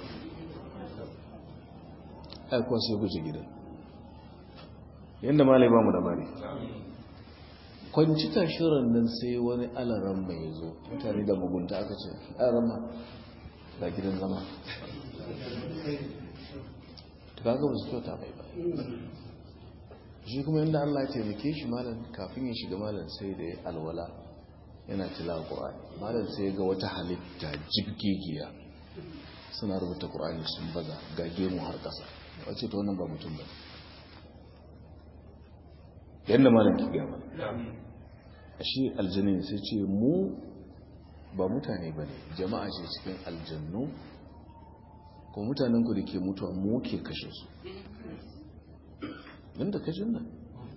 aikuwa sai guje gidan yadda malai ba mu labari kwanci tashirar nan sai wani alaran mai zo mutane da mugunta aka ce alaran ma ga gidan zama ta kaga ba su kyauta mai ba shi kuma yadda Allah ya taimake shi malam kafin ya shiga malam sai da ya alwala yana tilawa ƙur'ani malam sai ga wata halitta jibgegiya suna rubuta ƙur'ani sun baza ga gemu har ƙasa wace ta wannan ba mutum ba yadda malam ki gama shi aljanni sai ce mu ba mutane ba ne jama'a ce cikin aljannu ko mutanen ku da ke mutuwa mu ke kashe su yadda kashin nan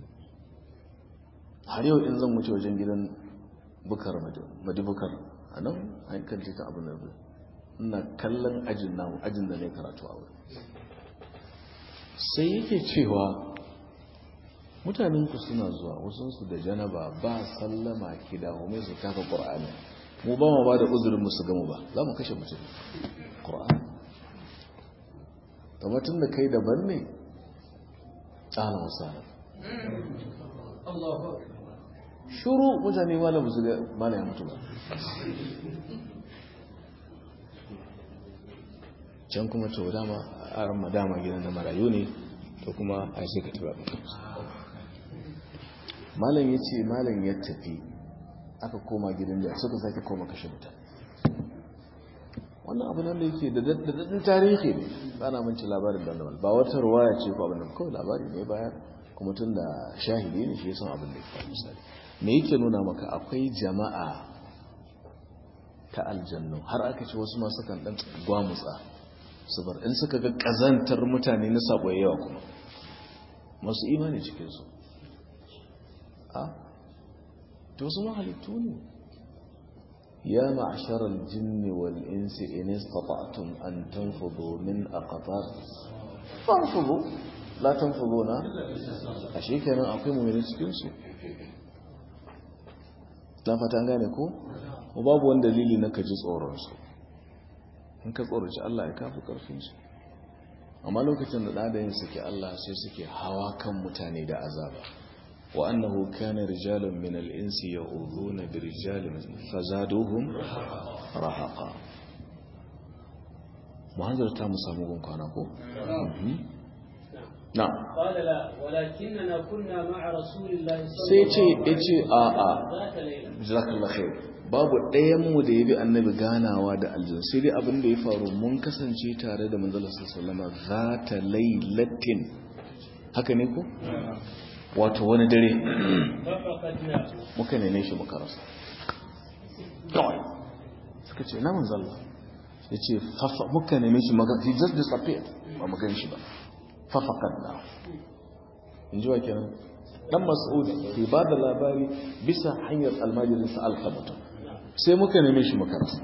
har yau in zan wuce wajen gidan bukar madibukar a nan hankali ta abin da ina kallon ajin namu ajin da ne karatu a wuri sai yake cewa mutanenku suna zuwa wasansu da janaba ba sallama ki da mai su kafa ƙur'ani mu ba mu ba da uzurin musu gamu ba za mu kashe mutum ƙur'ani tun da kai daban ne tsala wasa shuru mutane ma na musu ga mana ya mutu ba can kuma to dama a ran madama gidan da marayu ne to kuma a sai ka tura malam ya ce malam ya tafi aka koma gidan da suka sake koma kashe mutane wannan abu nan da yake da daɗin tarihi ne ba na manci labarin da ba wata ruwaya ce ko abin da kawai labari ne bayan kuma tun da shahidi ne shi ya san abin da ya faru misali me yake nuna maka akwai jama'a ta aljannu har aka ce wasu masu kan ɗan gwamutsa su bar in suka ga ƙazantar mutane na sabo yawa kuma masu imani cikinsu a to su mahalittu ne ya ma'asharal jinni wal insi in istata'tum an tanfudu min aqtar fanfudu la tanfuduna ashe kenan akwai mu'mini cikin su dan fata an gane ko babu wani dalili na kaji tsoron su in ka tsoroci Allah ya kafi karfin su amma lokacin da ɗadayin suke Allah sai suke hawa kan mutane da azaba wa annahu kana rijalun min al-insi ya'uduna bi rijalin fazaduhum rahaqa muhazir ta mu samu gun kwana ko na qala la walakinna kunna ma'a rasulillahi sai ce yace a a jazakallahu khair babu ɗayanmu da ya bi annabi ganawa da aljin sai dai abin da ya faru mun kasance tare da manzala sallama za ta lailatin haka ne ko? wato wani dare muka nene shi muka rasa kawai suka ce na manzala ya ce muka nene shi muka he just disappeared ba mu gan shi ba fafakan na in ji wa kenan dan mas'ud ke ba da labari bisa hanyar almajirinsa alhamatan sai muka neme shi muka rasa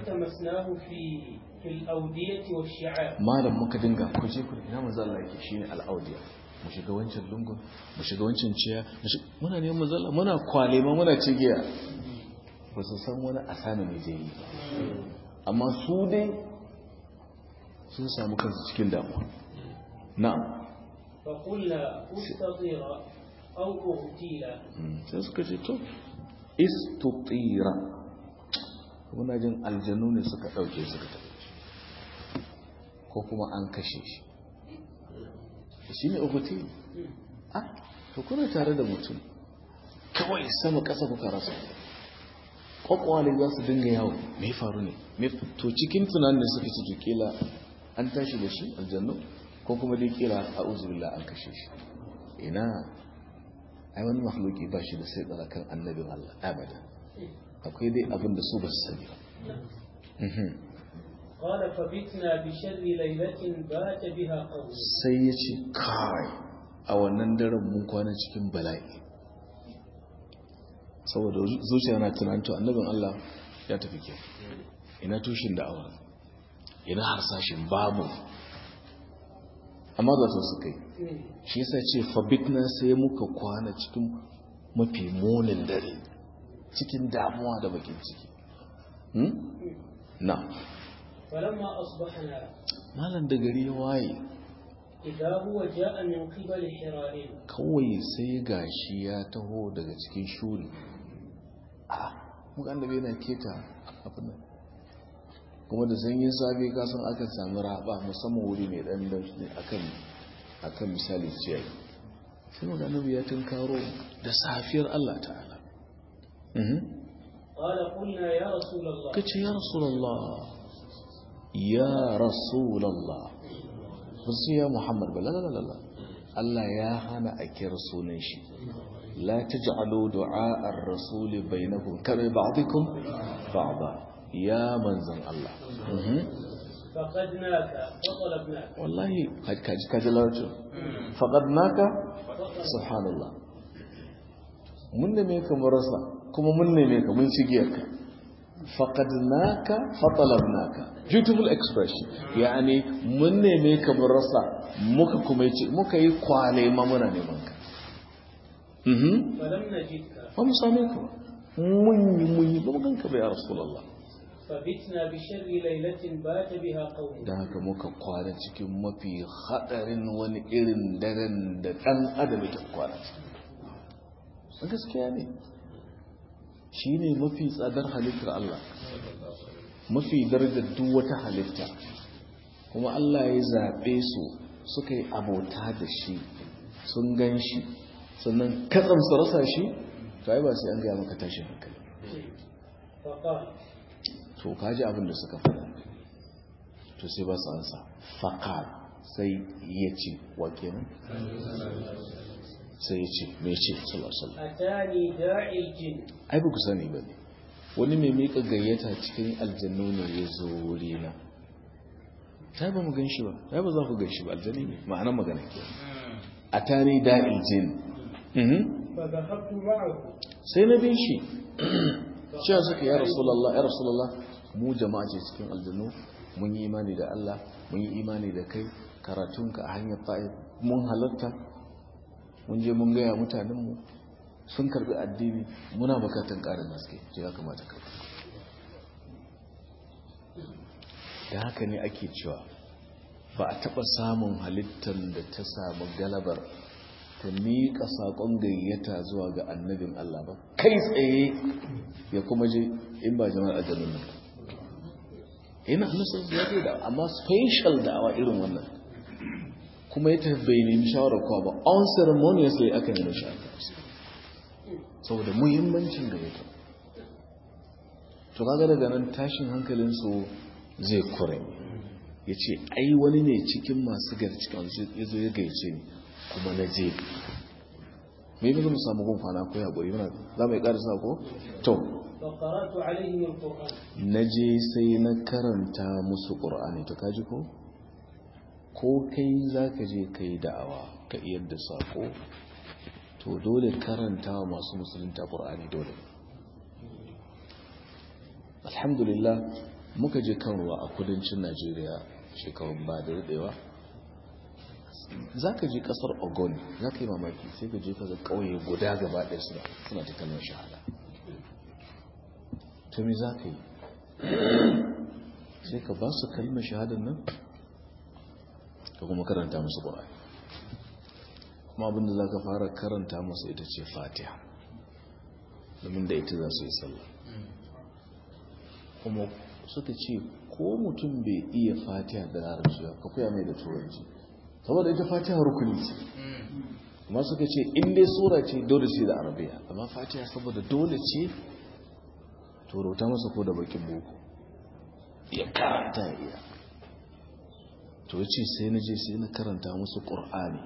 malam muka dinga kuje ku ina manzo Allah yake shine al-audiya mu shiga wancan lungun mu shiga wancan ciya muna neman manzo Allah muna kwalema muna cigiya ba su san wani asana ne zai yi amma su dai sun samu kansu cikin damuwa na'am fa qulna ustatira aw uhtila sai suka ce to istutira muna jin aljanu ne suka ɗauke suka tafi ko kuma an kashe shi shi ne ubuti ah to kuna tare da mutum kawai sama ƙasa kuka rasa ƙwaƙwale za su dinga yawo mai faru ne to cikin tunanin da suka ciki kila an tashi da shi aljannu ko kuma dai kila a uzubillah an kashe shi ina ai wani makhluki ba shi da sai tsara kan annabin Allah abada akwai dai abin da su ba su sani ba qala fabitna bi sharri laylatin bata biha qawm sai yace kai a wannan daren mun kwana cikin bala'i saboda zuciya na tunanto annabin Allah ya tafi ke ina tushin da'awa ina harsashin babu amma ga to su kai shi yasa ce fabitna sai muka kwana cikin mafi munin dare cikin damuwa da bakin ciki na falamma asbahna malan da gari ya waye idan huwa jaa min qibali hirarin kawai sai gashi ya taho daga cikin shuri a muka annabi yana keta abin nan kuma da sanyin safe ka san akan samu raba musamman wuri mai dan dauki akan akan misali ciyayi sai muka annabi ya tunkaro da safiyar Allah ta'ala قال قلنا يا رسول الله كتش يا رسول الله يا رسول الله بس يا محمد لا لا لا لا الله يا هنا أكي رسولين شي لا تجعلوا دعاء الرسول بينكم كبعضكم بعضا يا منزل الله فقدناك وطلبناك والله كاج كاج لارجو فقدناك سبحان الله mun neme ka mu rasa kuma mun neme ka mun cigiyar ka faqadnaka fatalabnaka beautiful expression yani mun neme ka mu rasa muka kuma yi muka yi kwale ma muna neman ka mhm falam najidka ba mu same ka mun yi mun yi ba mu ganka ba ya rasulullah fabitna bi sharri laylatin bata biha qawm dan haka muka kwana cikin mafi hadarin wani irin daren da dan adam yake kwana gaskiya ne shi ne mafi tsadar halittar Allah mafi darajar duk wata halitta kuma Allah ya zaɓe su suka yi abota da shi sun gan shi sannan katsam su rasa shi to ai ba sai an gaya maka tashin hankali to kaji abin da suka faɗa to sai ba su ansa faqal sai ya ce wa kenan sai ya ce mai ce sallallahu atani da'il jin ai ba ku sani ba ne wani mai mika gayyata cikin aljannu ne ya zo wurina ta ba mu gan shi ba ta ba za ku gan shi ba aljanni ne ma'anar magana ke atani da'il jin فذهبت معه sai na bin shi cewa suka ya rasulullah ya rasulullah mu jama'a ce cikin aljannu mun yi imani da Allah mun yi imani da kai karatunka a hanyar ta'if mun halatta mun je mun gaya mutanenmu sun karbi addini muna bukatan ƙarin haske ce ya kamata ka da haka ne ake cewa ba a taɓa samun halittar da ta samu galabar ta miƙa saƙon gayyata zuwa ga annabin Allah ba kai tsaye ya kuma je in ba jama'ar ajalun nan ina hannun ya ce da amma special da'awa irin wannan kuma ya tafi bai nemi shawarar kowa ba unceremoniously aka nemi shawarar saboda muhimmancin gayyata to kaga daga nan tashin hankalinsu zai kure ya ce ai wani ne cikin masu gari cikin wani ya zo ya gaice ni kuma na je mai yi mu samu gun kwana ko ya goyi muna za mu yi ƙarisa ko? to na je sai na karanta musu ƙur'ani to kaji ko? ko kai za ka je ka yi da'awa ka iyar da sako to dole karanta wa masu musulunta ƙur'ani dole alhamdulillah muka je kan ruwa a kudancin najeriya shekarun ba da daɗewa za ka je ƙasar ogon za ka yi mamaki sai ka je ka ga ƙauye guda gaba ɗaya suna suna ta kalmar shahada to me za ka yi sai ka ba su kalmar shahadar nan ka kuma karanta musu ƙur'ani kuma abinda za ka fara karanta musu ita ce fatiha domin da ita za su yi sallah kuma suka ce ko mutum bai iya fatiha da larabci ba ka koya mai da turanci saboda ita fatiha rukuni ce amma suka ce in dai sura ce dole ce da arabiya amma fatiha saboda dole ce to rauta masa ko da bakin boko ya karanta ya iya to ya ce sai na je sai na karanta musu ƙur'ani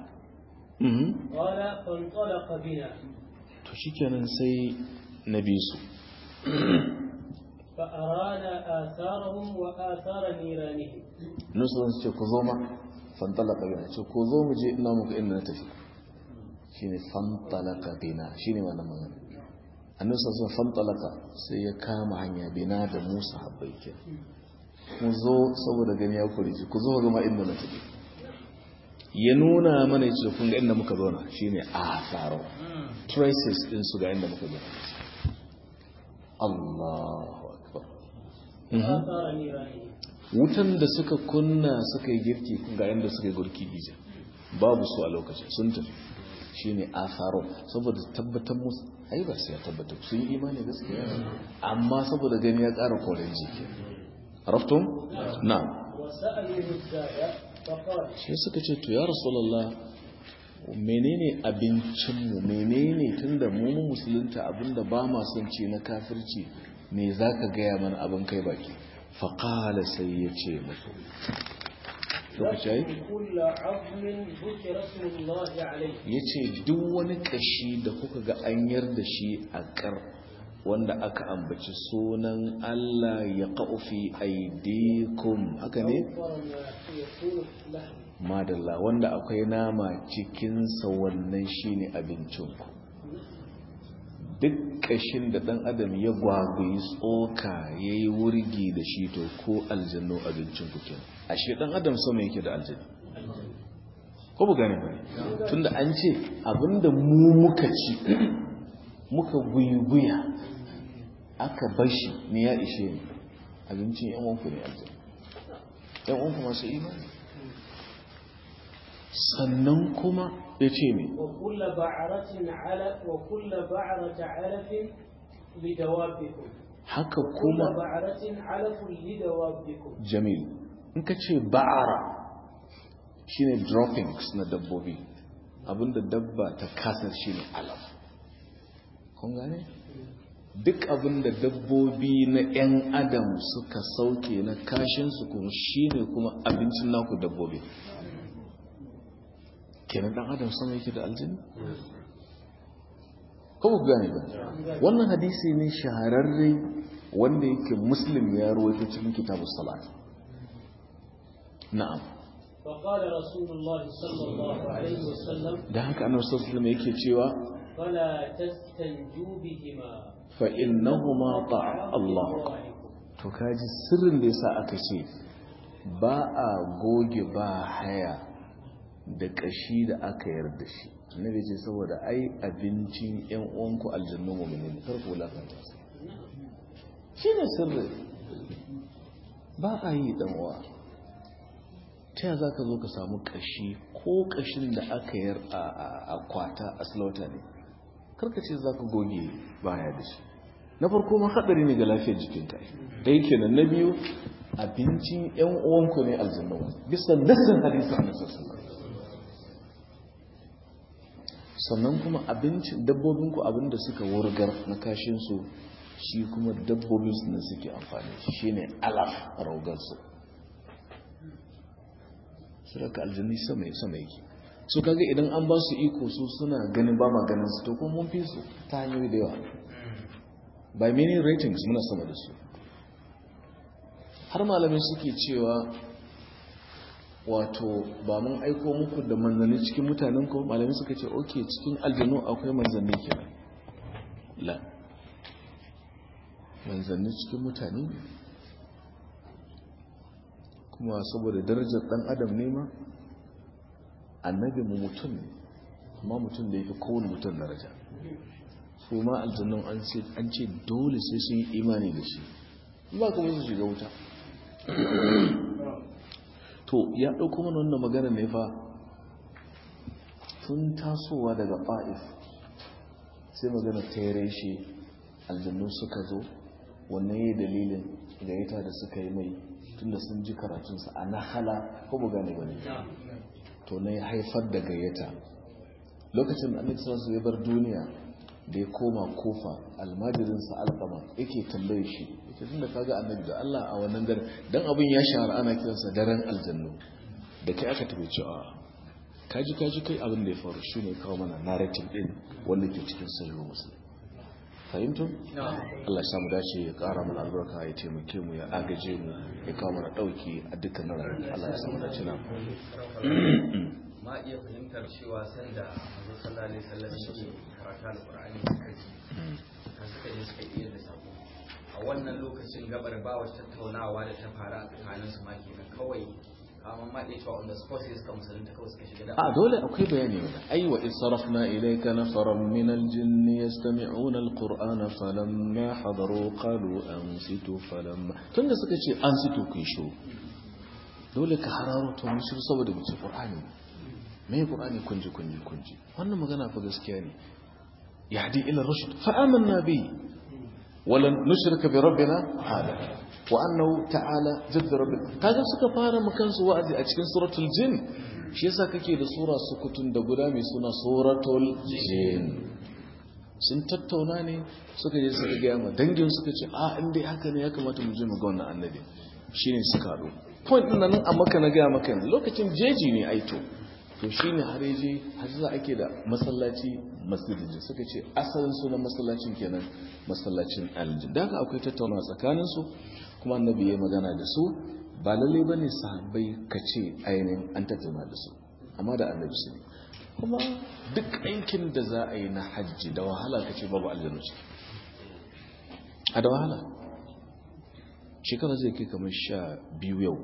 to shi kenan sai na bi su فأرانا آثارهم وآثار نيرانهم نسلن ce ku zo ma fantalaka bina ce ku zo mu je ina muku inda na tafi shine fantalaka bina shine wannan magana annabi sallallahu alaihi fantalaka sai ya kama hanya bina da Musa habbai ke mu zo saboda gani ya kuriji ku zo ga ma inda na tafi ya nuna mana yace kun ga inda muka zauna shine atharo traces din su ga inda muka zauna Allahu wutan da suka kunna suka yi girki ga yadda suka yi gurki ija babu su a lokacin sun tafi shi ne asaro saboda tabbatar musu ai ba su ya tabbatar sun yi imani gaskiya amma saboda gani ya ƙara koren jiki raftun? na shi suka ce to ya rasulallah menene abincinmu menene tun da mu musulunta abinda ba ma son ce na kafirci me za ka gaya mana abin kai baki faƙala sai ya ce musu lokaci ya ce duk wani ƙashi da kuka ga an yarda shi a ƙar wanda aka ambaci sunan Allah ya ƙa'ufi aidikum haka ne? madalla wanda akwai nama cikinsa wannan shi ne abincinku duk ƙashin da ɗan adam ya gwagwayi tsoka ya yi wurgi da shi to ko aljannu abincin kuke ashe ɗan adam sama yake da aljannu ko bu gane ba tun da an ce abinda mu muka ci muka guyuguya aka bashi ne ya ishe ni abincin yan wanku ne aljannu yan wanku masu imani sannan kuma ya ce ne wa kulla ba'aratin ala wa kulla ba'arata alafin lidawabikum haka kulla kuma ba'aratin alafun lidawabikum jamil in ka ce ba'ara shine droppings na dabbobi abinda dabba ta kasar shine alaf kun gane duk abinda dabbobi na 'yan adam suka sauke na kashinsu kuma shine kuma abincin naku dabbobi kenan dan adam sama yake da aljanna ko ku gane ba wannan hadisi ne shahararre wanda yake muslim ya rawaito cikin kitabus salat na'am فقال رسول الله صلى الله عليه وسلم da haka annabi sallallahu alaihi wasallam yake cewa فلا تستنجوا بهما فإنهما طاع الله. to kaji sirrin da yasa aka ce ba a goge ba haya da kashi da aka yarda shi. Annabi ce saboda ai abincin ƴan uwanku aljannu mu'minin farko lafanta shine sirri. ba a yi dan uwa. ta za ka zo ka samu kashi ko kashin da aka yar a kwata a slaughter ne karka ce za ka goge baya da shi. na farko ma hadari ne ga lafiyar jikinka dai kenan. na biyu abincin yan uwanku ne aljanna bisa nassin hadisi annabi sallallahu alaihi sannan kuma abincin dabbobinku abinda suka wurgar na kashin su shi kuma dabbobin su ne suke amfani shi shine alaf raugar su suraka aljanni sama sama yake. so kaga idan an ba su iko su suna ganin ba ma ganin su to kuma mun fi su ta hanyoyi da yawa by many ratings muna sama da su. har malamai suke cewa wato ba mun aiko muku da manzanni cikin mutanen ku malamai suka ce okay cikin aljannu akwai manzanni kenan la manzanni cikin mutane ne kuma saboda darajar dan adam ne ma annabi mu mutum ne amma mutum da yake kowane mutum daraja. su ma aljannun an ce an ce dole sai sun yi imani da shi ba kuma su shiga wuta. to ya dauko mana wannan magana ne fa tun tasowa daga Fa'if sai magana ta yare shi aljannu suka zo wannan yayin dalilin gayyata da suka yi mai tunda sun ji karatunsa a nahala ko mu gane bane to ne haifar da gayyata. lokacin da Annabi sallallahu alaihi wasallam ya bar duniya da ya koma Kufa almajirinsa Alqama yake tambaye shi yake tunda kaga Annabi da Allah a wannan dare dan abin ya shahara ana kiransa daren aljannu da kai aka tabe cewa kaji kaji kai abin da ya faru shine kawo mana narrative din wanda ke cikin sahih Muslim. fahimtum? Allah ya samu dace ya ƙara mana albarka ya taimake mu ya agaje mu ya kawo mana ɗauki a dukkan rayuwa. Allah ya samu dace na ma iya fahimtar cewa sanda Annabi sallallahu alaihi wasallam yake karatu alqur'ani kai kan suka je suka iya da sako a wannan lokacin gabar ba wata tattaunawa da ta fara a tsakanin su ma kenan kawai amma ma iya cewa wanda suka sai suka musulunta kawai suka shiga da a dole akwai bayani ne ai wa isarafna ilayka nafaran min aljinn yastami'una alqur'ana falamma hadaru qalu ansitu falamma tunda suka ce ansitu kun shiru dole ka hararo to mun shiru saboda mu ci qur'ani mai qur'ani kunji kunji kunji wannan magana fa gaskiya ne yahdi ila rushd fa amanna bi walan nushrika bi rabbina ahada wa annahu ta'ala jadd rabbina kaga suka fara makan su wa'azi a cikin suratul jin shi yasa kake da sura sukutun da guda mai suna suratul jin sun tattauna ne suka je suka ga ma dangin suka ce a in dai haka ne ya kamata mu je mu ga wannan annabi shine suka hado point din nan a maka na ga maka lokacin jeji ne aito to shine har yaje har za ake da masallaci masjidin suka ce asalin sunan masallacin kenan masallacin aljin daga akwai tattaunawa tsakanin su kuma annabi yayi magana da su ba lalle bane sahabbai kace ainihin an tattauna da su amma da annabi su ne kuma duk aikin da za a yi na hajji da wahala kace babu aljanna ce a da wahala shekara zai kai kamar sha biyu yau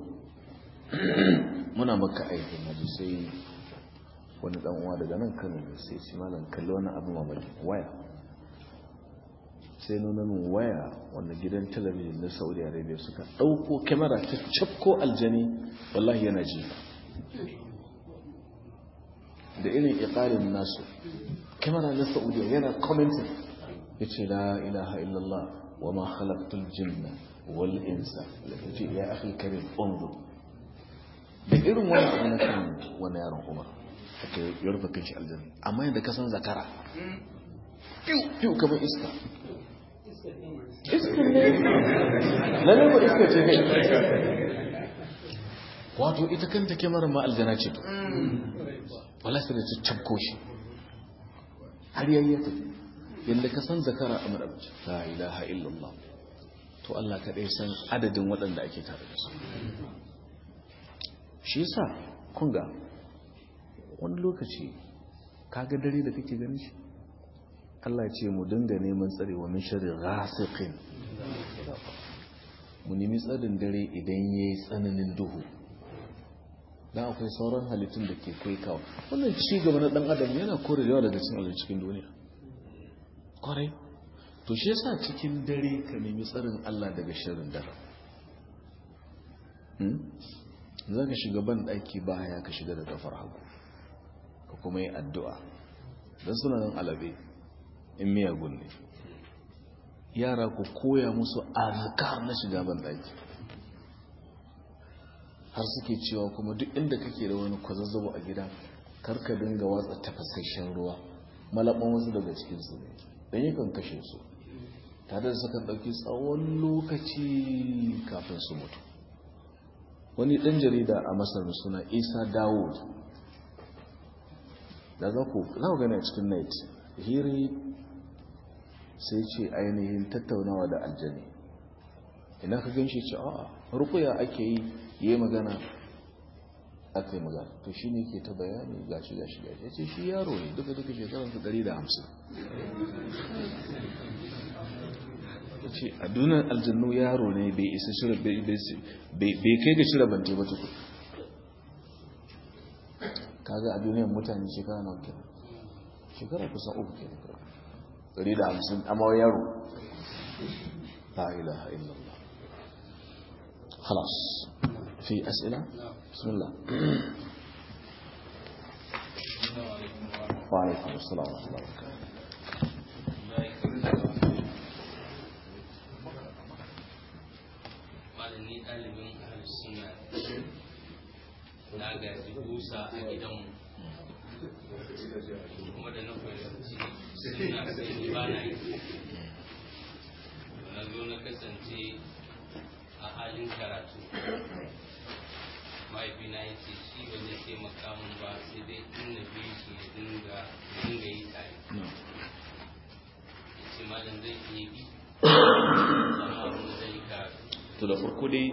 muna maka aikin hajji sai wani dan uwa daga nan Kano ne sai shi malam kalli wani abu mamaki waya sai nuna min waya wanda gidan talabijin na Saudi Arabia suka dauko kamera ta cafko aljani wallahi yana ji da irin iqalin nasu kamera na Saudi yana commenting yace la ilaha illallah wama khalaqtul jinna wal insa yace ya akhi karim unzur da irin wani abu na kan wani yaron Umar aka yi rufe kan shi aljanna amma yadda ka san zakara fiw kamar iska iska ne lalle ba iska ce kai wato ita kanta kyamarar ma aljana ce to wala sai da ta cabko shi har yayi ya tafi yadda ka san zakara a madabaci la ilaha illallah to Allah kaɗai san adadin waɗanda ake tare da su shi yasa kun ga wani lokaci kaga dare da kake ganin shi Allah ce mu dinga neman tsare wa min sharri ghasiqin, mu nemi tsarin dare idan yayi tsananin duhu. Dan akwai sauran halittun da ke kai kawo. Wannan ci gaba na dan adam yana kore yawa daga cikin aljanna cikin duniya. Kwarai. To shi yasa cikin dare ka nemi tsarin Allah daga sharrin dare. Hmm? Zaka shiga ban daki baya ka shiga da kafar hagu. Ka kuma yi addu'a. Dan suna nan alabe in miyagun ne. Yara ku koya musu azkar na shiga ban daki. Har suke cewa kuma duk inda kake da wani kwazazzabo a gida karka dinga watsa tafasasshen ruwa, malaban wasu daga cikinsu ne don yakan kashe su tare da suka ɗauki tsawon lokaci kafin su mutu. Wani ɗan jarida a Masar suna Isa Dawud da za ku gani a cikin net hiri sai ce ainihin tattaunawa da aljani. Ina ka gan shi ce a rukuya ake yi yi magana aka yi magana to shi ne ke ta bayani gashi gashi gashi ya ce shi yaro ne duka duka shekararsa ɗari da hamsin. ya ce a dunar aljannu yaro ne bai isa shira bai kai ga shira bante ba tuku. kaga a duniyar mutane shekara na wakil shekara kusan uku ke da ɗari da hamsin amma yaro la ilaha illallah. خلاص في أسئلة بسم الله. وعليكم السلام ورحمة الله وبركاته. malami ɗalibin ahalus sunna na gaji busa a gidanmu kuma da na fahimci suna sai ba na yi na zo na kasance a halin karatu mahaifina ya ce shi ba zai taimaka min ba sai dai in na biyu shi ya dinga yi tare ya ce malam zai iya bi sama abin da zai karatu. To da farko dai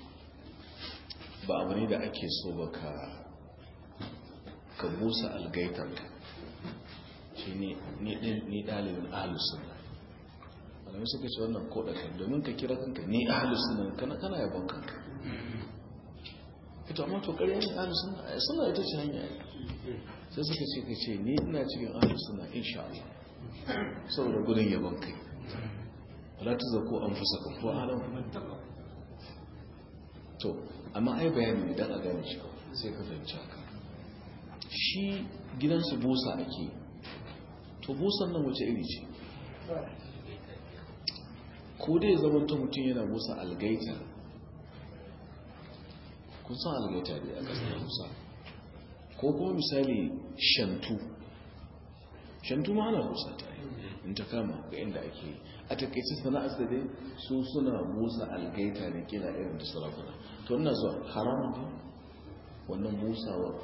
ba abu ne da ake so ba ka ka busa algaitar shi ne ni ɗalibin ahalusun malamai suka ce wannan kodakan domin ka kira kanka ni ahalusun nan kana kana yabon kanka ita amma to ƙarya ne ahalusun nan suna ita ce hanya sai suka ce ka ce ni ina cikin ahalusun nan insha Allah saboda gudun yabon kai wala ta zako an fusa kan ko alam to amma ai bayani idan a gane shi sai ka fahimci haka shi gidansu busa ake to busan nan wace iri ce ko dai zaman ta mutum yana busa algaita kun san algaita dai a ƙasar Hausa ko kuma misali shantu shantu ma ana busa ta in ta kama ga inda ake yi a takaice sana'ar da dai su suna busa algaita ne kila irin da sarakuna to ina zuwa haramun ne wannan busawa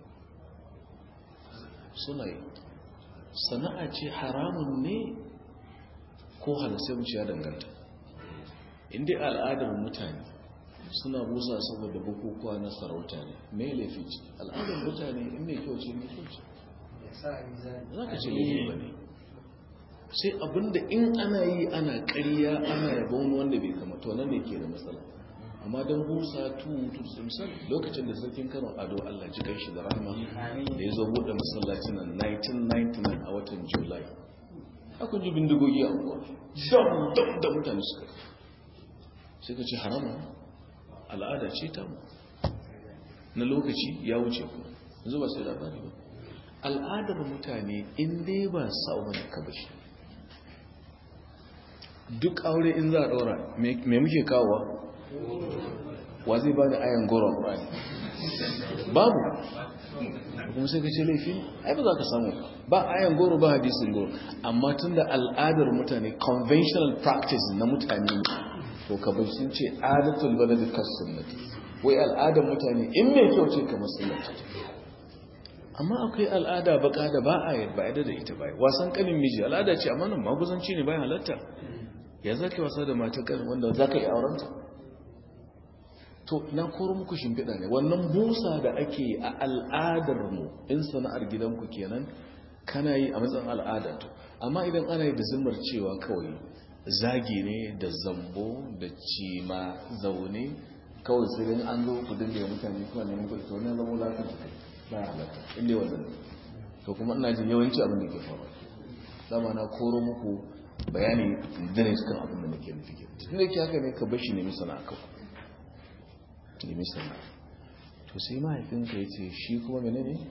suna yi sana'a ce haramun ne ko halasai wuce ya danganta inda al'adar mutane suna busa saboda bukukuwa na sarauta ne mai laifi ce al'adar mutane in mai kyau ce mai kyau ce za ka ce laifi ba ne sai abinda in ana yi ana ƙarya ana yabon wanda bai kamata wannan ne ke da matsala amma don busa tutu misali lokacin da sarkin Kano Ado Allah ji kanshi da rahama da ya zo buɗe masallacin nan nineteen ninety-nine a watan July aka ji bindigogi a unguwa dam dam da mutane suka sai ka ce harama al'ada ce ta na lokaci ya wuce ku yanzu ba sai labari ba al'adar mutane in dai ba sa'o ne ka bashi duk aure in za a ɗora me muke kawowa wa zai ba da ayan goron rani babu kuma sai ka ce laifi ai ba za ka samu ba ayan goro ba hadisin goro amma tun da al'adar mutane conventional practice na mutane to kamar sun ce adatul balad kasunnati wai al'adar mutane in mai kyau ce kamar sunnati amma akwai al'ada baka da ba a yarda ba da ita bai wasan kanin miji al'ada ce amma nan maguzanci ne bayan halatta ya zaka wasa da mata kan wanda zaka yi aurenta to na koro muku shimfiɗa ne wannan busa da ake a al'adar mu in sana'ar gidanku kenan kana yi a matsayin al'ada to amma idan ana yi da zimmar cewa kawai zagi ne da zambo da cima zaune kawai sai dai an zo ku dinga mutane kuma neman kuɗi to ne zama lafiya su kai ba halatta inda wannan to kuma ina jin yawanci abin da ke faru dama na koro muku bayani dane cikin abin da nake nufi ke tun da ke haka ne ka bashi nemi sana'a kawai nemi sana'a to sai mahaifinka ya ce shi kuma mene ne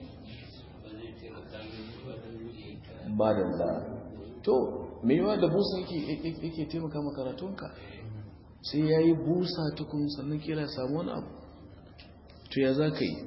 ba da za to mai yawa da busa yake taimaka makaratunka sai ya yi busa tukun sannan kila samu wani abu to ya za ka yi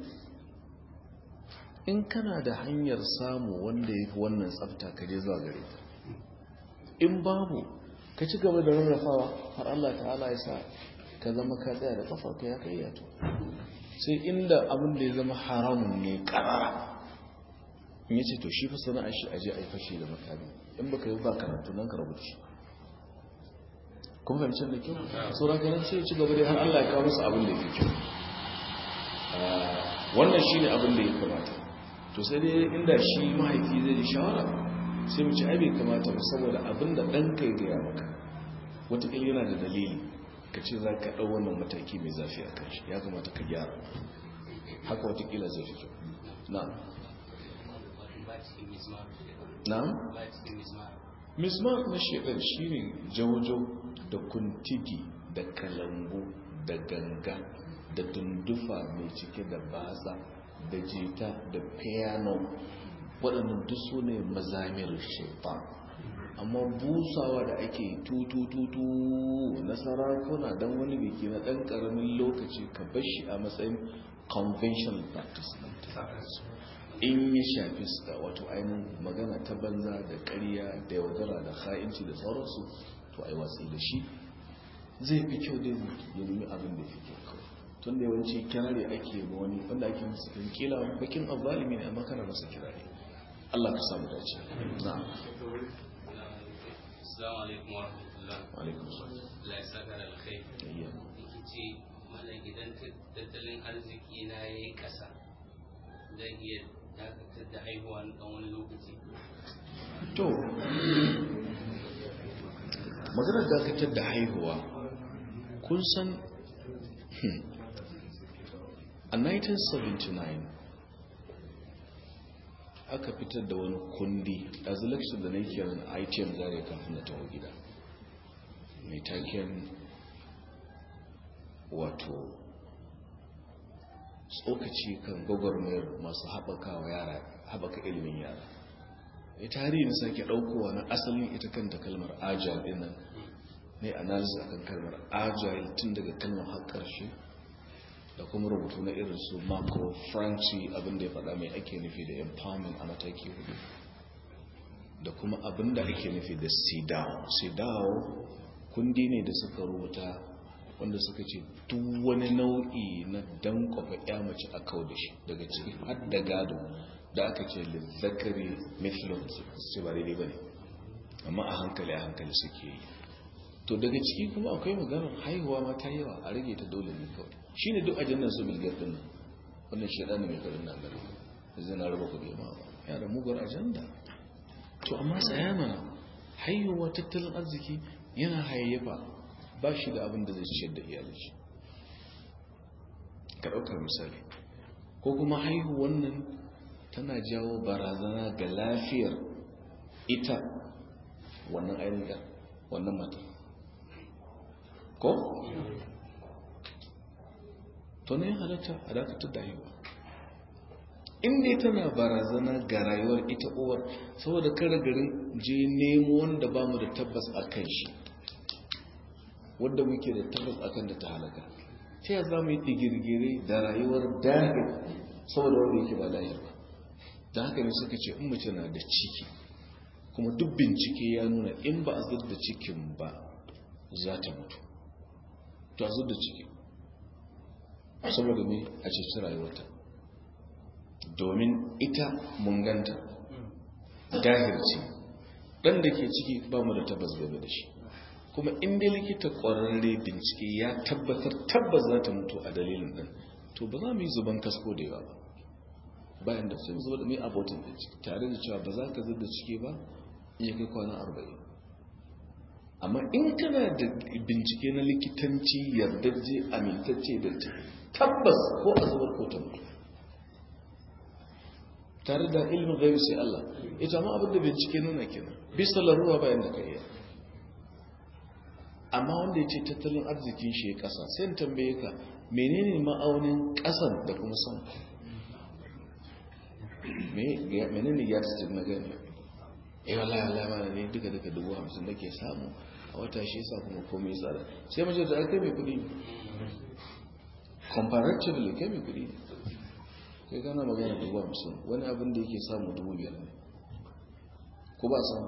in kana da hanyar samu wanda ya fi wannan tsafta ka je zuwa gare ta in babu ka ci gaba da rarrafawa har Allah ta'ala ya sa ka zama ka tsaya da kafa ka ya kai yato sai inda abin da ya zama haramun ne karara in yace to shi fa sana'ar shi aje ai fashi da makami in baka yi ba karatu nan ka rubuta shi kun fahimci da kyau sauran ganin sai ya ci gaba da har Allah ya kawo musu abin da yake kyau wannan shine abin da ya kamata to sai dai inda shi mahaifi zai ji shawara sai mu ci ai bai kamata ba saboda abin da dan kai ga ya maka wataƙila yana da dalili ka ce za ka ɗau wannan mataki mai zafi a kan shi ya kamata ka gyara haka wataƙila zai fi kyau na'am na'am mismar na shekar shi ne jaujo da kuntigi da kalangu da ganga da dundufa mai cike da batsa da jita da piano waɗannan duk su ne mazamir shaitan amma busawa da ake tutu-tutu na sarakuna don wani biki na ɗan ƙaramin lokaci ka bashi a matsayin conventional practice in ya shafi wato ainihin magana ta banza da ƙarya da yaudara da ha'inci da sauransu to ai watsi da shi zai fi kyau dai ya nemi abin da fi kyau kawai tun da yawanci kirari ake ma wani wanda ake musu kan kila bakin azzalimi ne amma kana masa kirari Allah ka samu dace na'am Assalamu alaikum wa rahmatullah. Wa alaikum assalam. Allah ya saka da alkhairi. Ayya. Yake ce mana gidan tattalin arziki na yayi kasa zan iya dakatar da haihuwa na ɗan wani lokaci. To maganar dakatar da haihuwa kun san a nineteen seventy-nine aka fitar da wani kundi a election da na yi kiran I T M zare kafin na taho gida mai taken wato tsokaci kan gwagwarmayar masu haɓaka wa yara haɓaka ilimin yara ya tarihi na sake ɗaukowa na asalin ita kanta kalmar agile ɗin nan ne analysis akan kalmar agile tun daga kalmar har ƙarshe da kuma rubutu na irin su Marco Franci abinda ya faɗa mai ake nufi da empowerment a mataki hudu da kuma abinda ake nufi da CEDAW CEDAW kundi ne da suka rubuta wanda suka ce duk wani nau'i na dankwafa ya mace a kau da shi daga ciki har da gado da aka ce lizzakari mithlon su ba daidai ba ne amma a hankali a hankali suke yi to daga ciki kuma akwai maganar haihuwa ma ta yawa a rage ta dole ne kawai shi ne duk ajandar su bilgar din nan wannan shaɗani mai karin nan gari da zai na raba kuɗi ma ba ya da mugar ajanda to amma tsaya mana haihuwa tattalin arziki yana hayayyafa ba shi da abin da zai ciyar da iyalin shi ka ɗaukar misali ko kuma haihuwan nan tana jawo barazana ga lafiyar ita wannan ainihin wannan matar ko? to ne halatta a dakatar da haihuwa inda tana barazana ga rayuwar ita uwar saboda kare garin je nemo wanda ba mu da tabbas a kan shi wadda muke da tabbas a kan da ta halaka ta yi za mu yi digirgire da rayuwar dahil saboda wanda yake ba lahir ba da haka ne suka ce in mace na da ciki kuma duk bincike ya nuna in ba a zub da cikin ba za ta mutu to a zub da ciki saboda me a ceci rayuwarta domin ita mun ganta dahirci ɗan da ke ciki ba mu da tabbas game da shi kuma inda likita ƙwararre bincike ya tabbatar tabbas za ta mutu a dalilin ɗan to ba za mu yi zuban kasko da yawa ba bayan da sai zuba da mai abotin da ciki tare da cewa ba za ka zuba ciki ba iya kai kwana arba'in. Amma in kana da bincike na likitanci yardaje amintacce da tabbas ko a zubar ko ta tare da ilmin gaibi sai Allah ita ma abinda bincike nuna kenan bisa larura bayan da ka yi. Amma wanda ya ce tattalin arzikin shi ya kasa sai in tambaye ka menene ma'aunin kasan da kuma sama menene ya ci na gani eh wallahi wallahi ma ne duka duka dubu hamsin nake samu a wata shi yasa kuma komai tsara sai mace da aka mai kudi comparatively kai mai kudi kai gana magana dubu hamsin wani abin da yake samu dubu biyar ne ko ba samu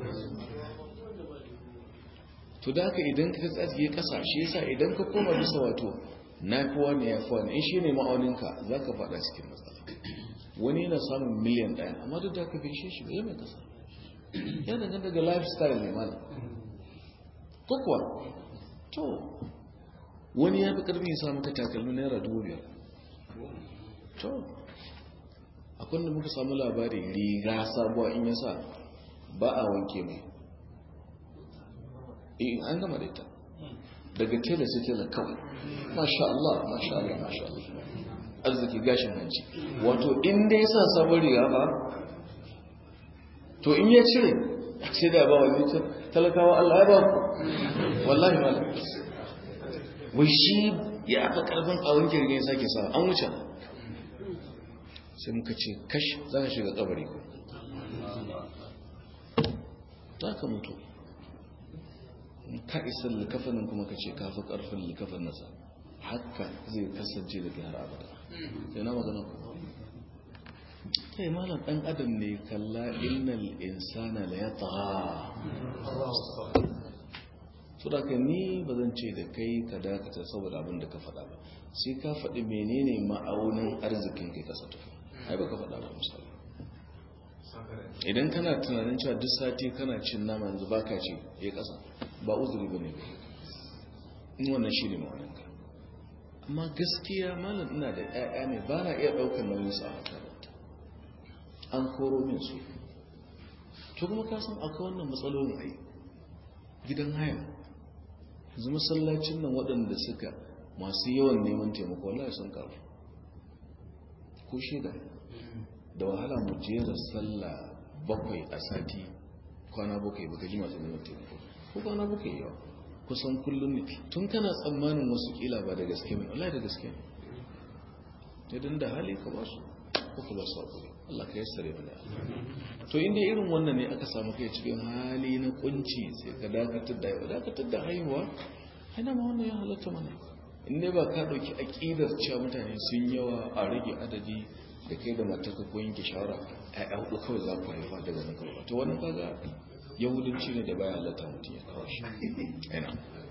to da haka idan ka tsaye kasa shi yasa idan ka koma bisa wato na fi wani ya fi wani in shi ne ma'auninka za ka faɗa cikin matsala wani yana samun miliyan ɗaya amma duk da aka fi shi bai mai kasa ya dangane daga lifestyle ne mana ko kuwa to wani ya fi ƙarfi ya samu ka takalmi naira dubu biyar to akwai da muka samu labari riga sabuwa in yasa ba a wanke mai in an gama da ita daga tela sai tela kawai masha Allah masha Allah masha Allah arziki gashin hanci wato in dai yasa sabon riga ba to in ya cire sai da ba wani talakawa Allah ya ba ku wallahi ba wai shi ya aka karfin a wanke riga ya sake sa an wuce sai muka ce kash za ka shiga kabari ko za ka mutu ka isa likafanin kuma ka ce ka fi karfin likafin nasa haka zai kasance da har abada yana magana ku kai malam dan adam ne kalla innal insana la yatgha to da kai ni bazan ce da kai ka dakata saboda abin da ka faɗa ba sai ka faɗi menene ma'aunin arzikin kai kasa tafi ai baka faɗa ba misali idan kana tunanin cewa duk sati kana cin nama yanzu baka ci ya kasa ba uzuri bane in wannan shine ma'aunin ka amma gaskiya malam ina da ƴaƴa ne ba na iya ɗaukar nauyin sa a makaranta an koro min su to kuma ka san akwai wannan matsalolin ai gidan haya yanzu masallacin nan waɗanda suka masu yawan neman taimako wallahi sun karu ko shida da wahala mu jera sallah bakwai a sati kwana bakwai baka ji masu neman taimako ko kwana bakwai yawa kusan kullum ne tun kana tsammanin wasu kila ba da gaske mai Allah da gaske ne idan da hali ka ba su ko ka ba su hakuri Allah ka yassare mana to inda irin wannan ne aka samu kai cikin hali na kunci sai ka dakatar da yawa dakatar da haihuwa ina ma wannan ya halatta mana in ne ba ka dauki aqidar cewa mutane sun yawa a rage adadi da kai da matarka ko yanke shawara ai hudu kawai za ku haifa daga nan kawai to wannan kaga yahudanci ne da baya halatta mutum ya kawo shi ina